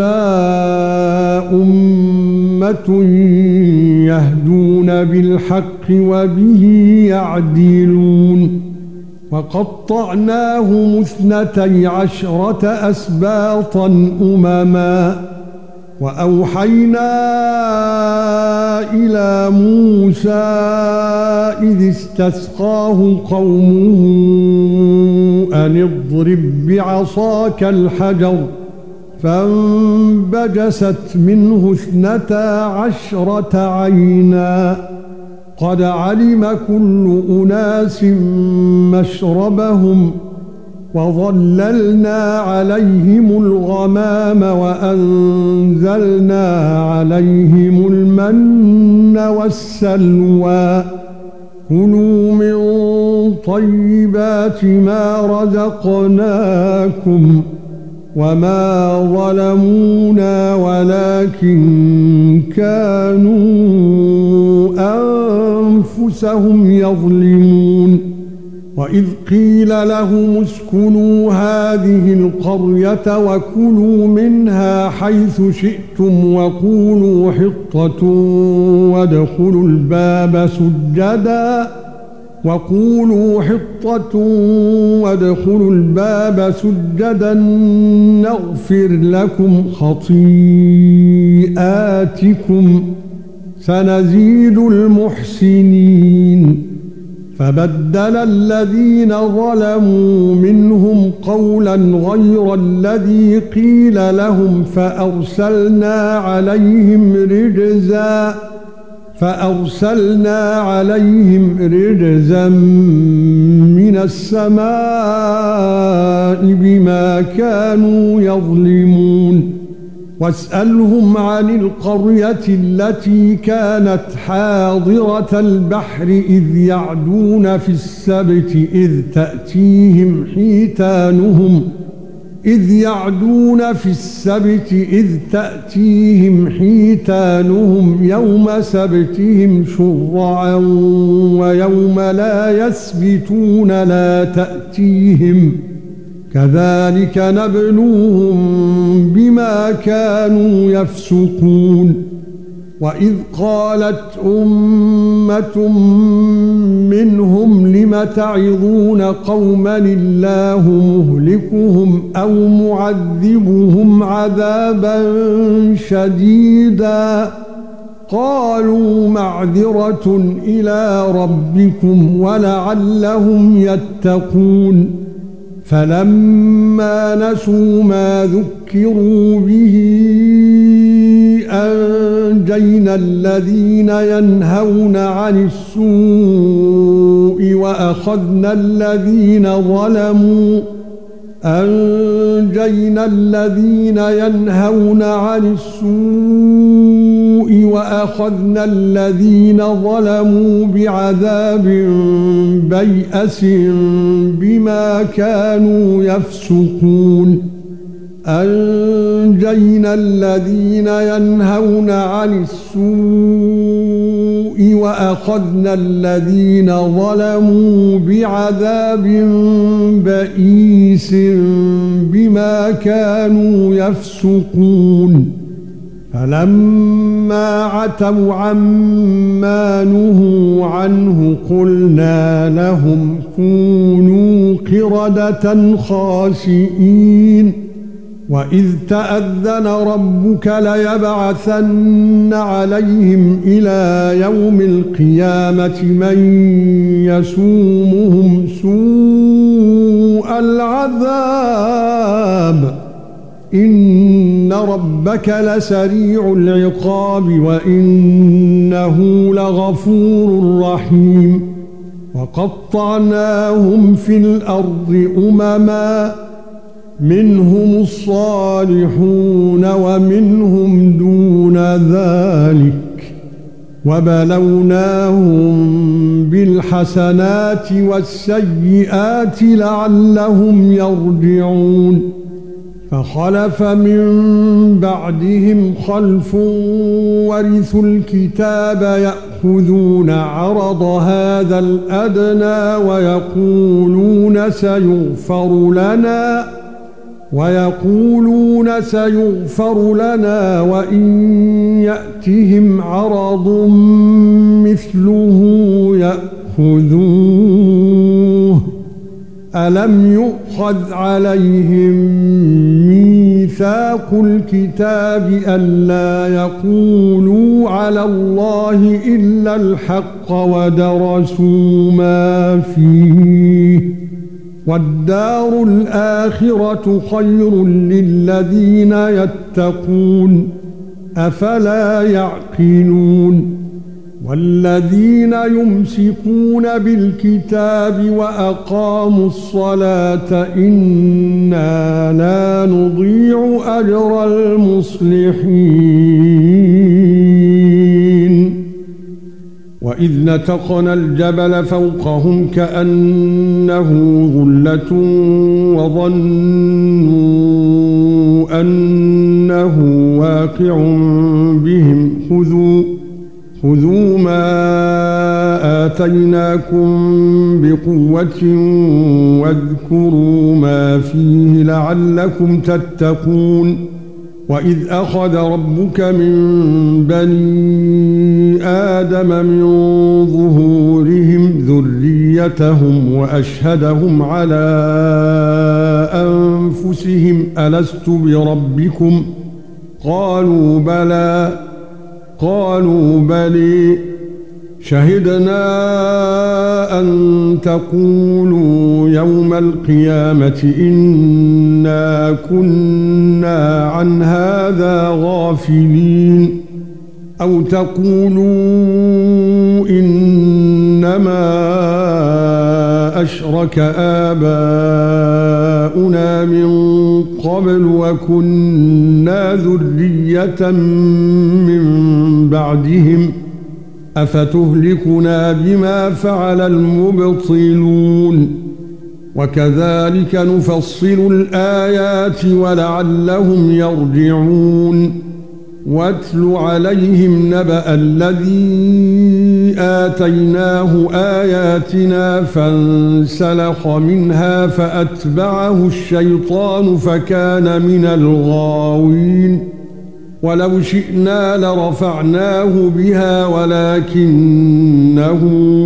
أمة يهدون بالحق وبه يعدلون وقطعناهم 12 أسباطا أمما وأوحينا إلى موسى إذ استسقاه قومه أن اضرب بعصاك الحجر فانبجست منه 12 عينا قد علم كل أناس مشربهم وظللنا عليهم الغمام وأنزلنا عليهم المن والسلوى كلوا من طيبات ما رزقناكم وما ظلمونا ولكن كانوا أنفسهم يظلمون وإذ قيل لهم اسكنوا هذه القرية وكلوا منها حيث شئتم وقولوا حطة وادخلوا الباب سجدا نغفر لكم خطيئاتكم سنزيد المحسنين فبدل الذين دَلَمُوا مِنْهُمْ قَوْلًا غَيْرَ الَّذِي قِيلَ لَهُمْ فَأَرْسَلْنَا عَلَيْهِمْ رِجْزًا مِنَ السَّمَاءِ بِمَا كَانُوا يَظْلِمُونَ واسألهم عن القرية التي كانت حاضرة البحر إذ يعدون في السبت إذ تأتيهم حيتانهم يوم سبتهم شرعا ويوم لا يسبتون لا تأتيهم كذلك نبلوهم بما كانوا يفسقون وإذ قالت أمة منهم لم تعظون قوما الله مهلكهم أو معذبهم عذابا شديدا قالوا معذرة إلى ربكم ولعلهم يتقون فلما نسوا ما ذكروا به أنجينا الذين ينهون عن السوء وأخذنا الذين ظلموا بعذاب بيئس بما كانوا يفسقون أنجينا الذين ينهون عن السوء وأخذنا الذين ظلموا بعذاب بئيس بما كانوا يفسقون فلما عتوا عما نهوا عنه قلنا لهم كونوا قردة خاسئين وإذ تأذن ربك ليبعثن عليهم إلى يوم القيامة من يسومهم سوء العذاب إن ربك لسريع العقاب وإنه لغفور رحيم وقطعناهم في الأرض أمما منهم الصالحون ومنهم دون ذلك وبلوناهم بالحسنات والسيئات لعلهم يرجعون فخلف من بعدهم خلف ورثوا الكتاب يأخذون عرض هذا الأدنى ويقولون سيغفر لنا وإن يأتهم عرض مثله يأخذوه ألم يؤخذ عليهم ميثاق الكتاب ألا يقولوا على الله إلا الحق ودرسوا ما فيه والدار الآخرة خير للذين يتقون أفلا يعقلون والذين يمسكون بالكتاب وأقاموا الصلاة إنا لا نضيع أجر المصلحين وإذ نتقنا الجبل فوقهم كأنه ظلة وظنوا أنه واقع بهم خذوا ما آتيناكم بقوة واذكروا ما فيه لعلكم تتقون وإذ أخذ ربك من بني آدم من ظهورهم ذريتهم وأشهدهم على أنفسهم ألست بربكم قالوا بلى شهدنا أن تقولوا يوم القيامة إنا كنا عن هذا غافلين أو تقولوا إنما أشرك آباؤنا من قبل وكنا ذرية من بعدهم أفتهلكنا بما فعل المبطلون وكذلك نفصل الآيات ولعلهم يرجعون واتل عليهم نبأ الذي آتيناه آياتنا فانسلخ منها فأتبعه الشيطان فكان من الغاوين ولو شئنا لرفعناه بها ولكنه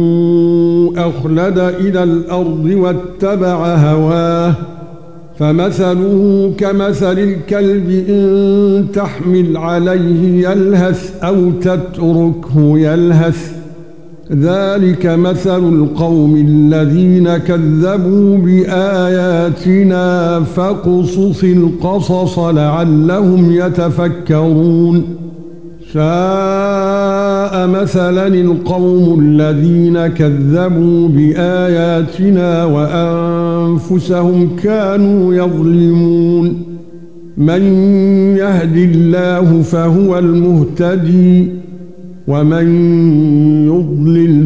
أخلد إلى الأرض واتبع هواه فمثله كمثل الكلب إن تحمل عليه يلهث أو تتركه يلهث ذلك مثل القوم الذين كذبوا بآياتنا فاقصص القصص لعلهم يتفكرون ساء مثلا القوم الذين كذبوا بآياتنا وأنفسهم كانوا يظلمون من يهد الله فهو المهتدي ومن يضلل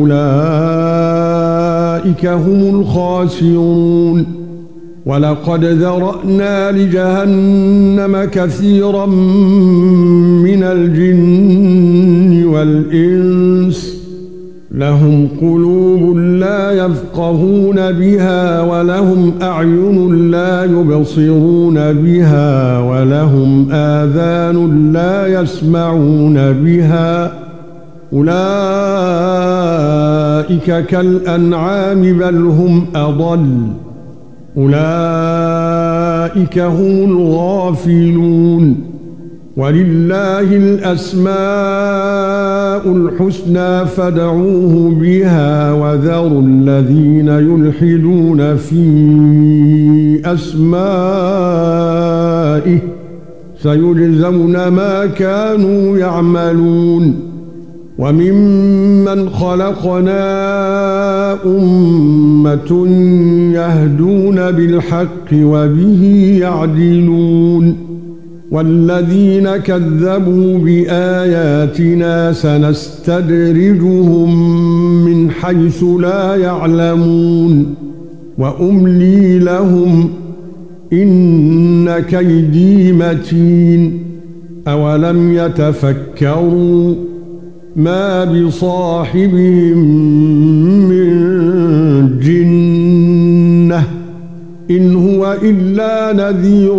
فأولئك هم الخاسرون ولقد ذرأنا لجهنم كثيرا من الجن والإنس لهم قلوب لا يفقهون بها ولهم أعين لا يبصرون بها ولهم آذان لا يسمعون بها أولئك كالأنعام بل هم أضل أولئك هم الغافلون ولله الأسماء الحسنى فادعوه بها وذروا الذين يلحدون في أسمائه سيجزون ما كانوا يعملون وممن خلقنا أمة يهدون بالحق وبه يعدلون والذين كذبوا بآياتنا سنستدرجهم من حيث لا يعلمون وأملي لهم إن كيدي متين أولم يتفكروا ما بصاحبهم من جنة إن هو إلا نذير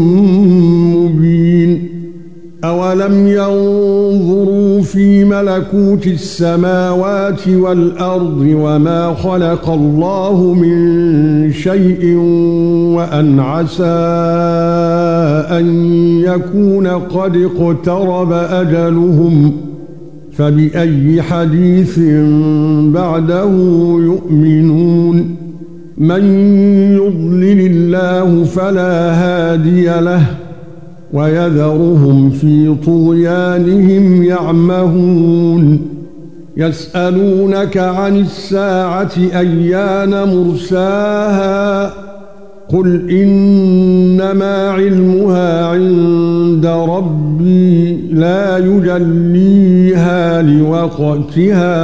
مبين أولم ينظروا في ملكوت السماوات والأرض وما خلق الله من شيء وأن عسى أن يكون قد اقترب أجلهم فبأي حديث بعده يؤمنون من يضلل الله فلا هادي له ويذرهم في طغيانهم يعمهون يسألونك عن الساعة أيان مرساها قل إنما علمها عند ربي لا يجليها لوقتها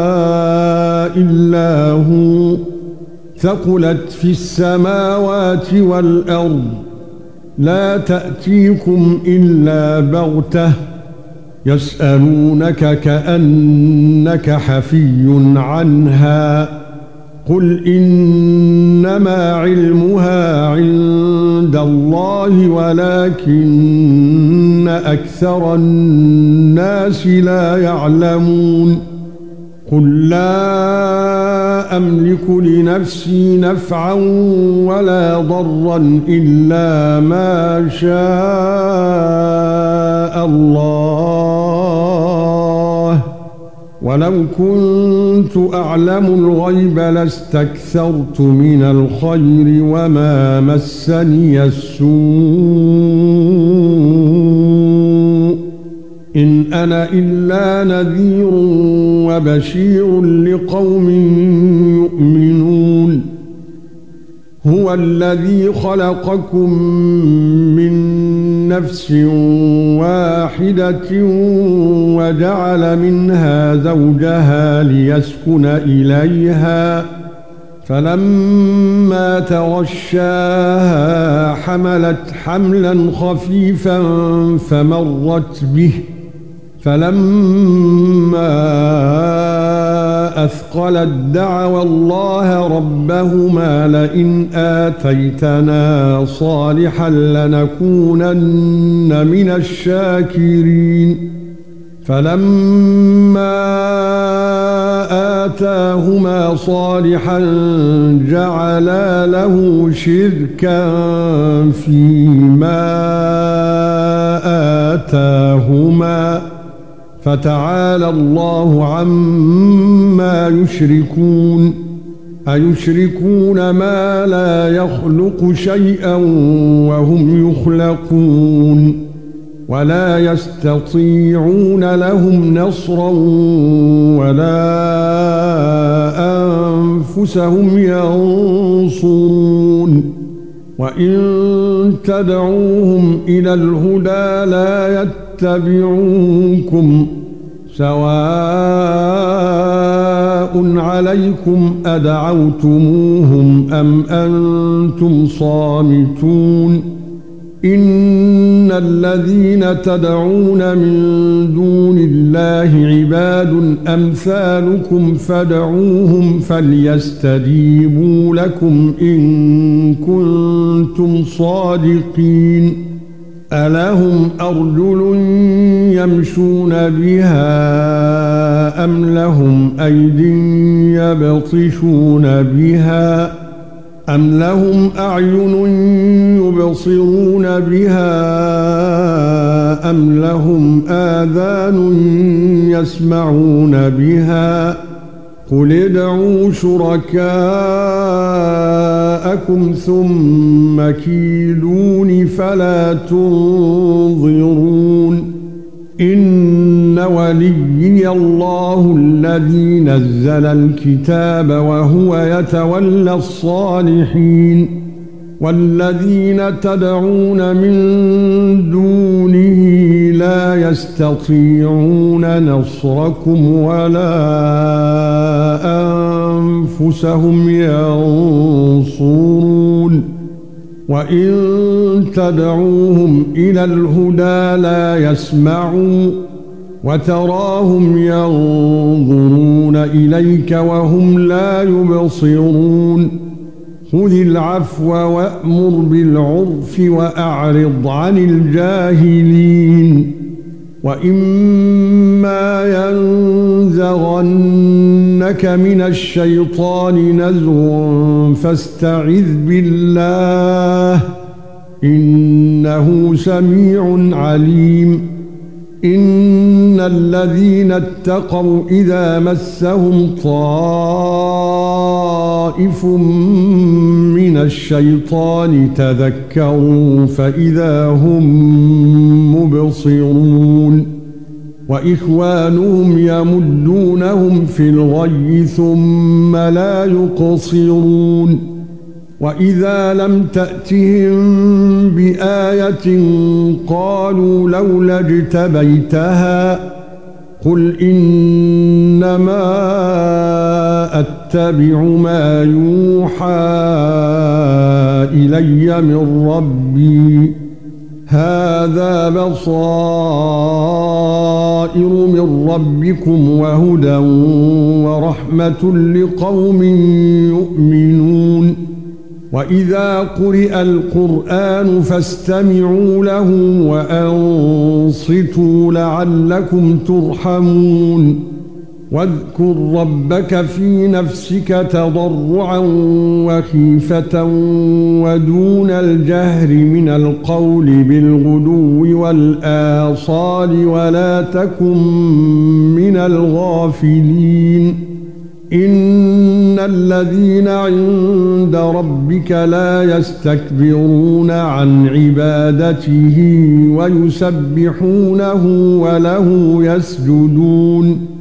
إلا هو ثقلت في السماوات والأرض لا تأتيكم إلا بغتة يسألونك كأنك حفي عنها قل إنما علمها عند الله ولكن أكثر الناس لا يعلمون قل لا أملك لنفسي نفعا ولا ضرا إلا ما شاء الله ولو كنت أعلم الغيب لاستكثرت من الخير وما مسني السوء إن أنا إلا نذير وبشير لقوم يؤمنون هو الذي خلقكم من نفس واحدة وجعل منها زوجها ليسكن إليها فلما تغشاها حملت حملا خفيفا فمرت به فلما أثقلت دعوا الله ربهما لئن آتيتنا صالحا لنكونن من الشاكرين فلما آتاهما صالحا جعلا له شركا فيما آتاهما فتعالى الله عما يشركون أيشركون ما لا يخلق شيئا وهم يخلقون ولا يستطيعون لهم نصرا ولا أنفسهم ينصرون وإن تدعوهم إلى الهدى لا يتبعوكم سواء عليكم أدعوتموهم أم أنتم صامتون إن الذين تدعون من دون الله عباد أمثالكم فادعوهم فليستجيبوا لكم إن كنتم صادقين ألهم أرجل يمشون بها أم لهم أيد يبطشون بها أَمْ لَهُمْ أَعْيُنٌ يُبْصِرُونَ بِهَا أَمْ لَهُمْ آذَانٌ يَسْمَعُونَ بِهَا قُلِ ادْعُوا شُرَكَاءَكُمْ ثُمَّ كِيدُونِ فَلَا تُنظِرُونَ إِنَّ وَلِيِّيَ اللَّهُ الَّذِي نَزَّلَ الْكِتَابَ وَهُوَ يَتَوَلَّى الصَّالِحِينَ وَالَّذِينَ تَدْعُونَ مِن دُونِهِ لَا يَسْتَطِيعُونَ نَصْرَكُمْ وَلَا أَنفُسَهُمْ يَنصُرُونَ وَإِن تَدْعُوهُمْ إِلَى الْهُدَى لَا يَسْمَعُوا وَتَرَاهُمْ يَنظُرُونَ إِلَيْكَ وَهُمْ لَا يُبْصِرُونَ خُذِ الْعَفْوَ وَأْمُرْ بِالْعُرْفِ وَأَعْرِضْ عَنِ الْجَاهِلِينَ وَإِمَّا يَنزَغَنَّكَ مِنَ الشَّيْطَانِ نَزْغٌ فَاسْتَعِذْ بِاللَّهِ إِنَّهُ سَمِيعٌ عَلِيمٌ إِنَّ الَّذِينَ اتَّقَوْا إِذَا مَسَّهُمْ طَائِفٌ مِنَ الشَّيْطَانِ تَذَكَّرُوا فَإِذَا هُمْ مُبْصِرُونَ وَإِخْوَانُهُمْ يَمُدُّونَهُمْ فِي الْغَيِّ ثُمَّ لَا يُقْصِرُونَ وَإِذَا لَمْ تَأْتِهِم بِآيَةٍ قَالُوا لَوْلَا اجْتَبَيْتَهَا قُلْ إِنَّمَا أَتَّبِعُ مَا يُوحَى إِلَيَّ مِنْ رَبِّي هَذَا بَصَائِرُ مِنْ رَبِّكُمْ وَهُدًى وَرَحْمَةٌ لِقَوْمٍ يُؤْمِنُونَ وَإِذَا قُرِئَ الْقُرْآنُ فَاسْتَمِعُوا لَهُ وَأَنصِتُوا لَعَلَّكُمْ تُرْحَمُونَ وَاذْكُر رَّبَّكَ فِي نَفْسِكَ تَضَرُّعًا وَخِيفَةً وَدُونَ الْجَهْرِ مِنَ الْقَوْلِ بِالْغُدُوِّ وَالْآصَالِ وَلَا تَكُن مِّنَ الْغَافِلِينَ إِنَّ الَّذِينَ عِندَ رَبِّكَ لَا يَسْتَكْبِرُونَ عَن عِبَادَتِهِ وَيُسَبِّحُونَهُ وَلَهُ يَسْجُدُونَ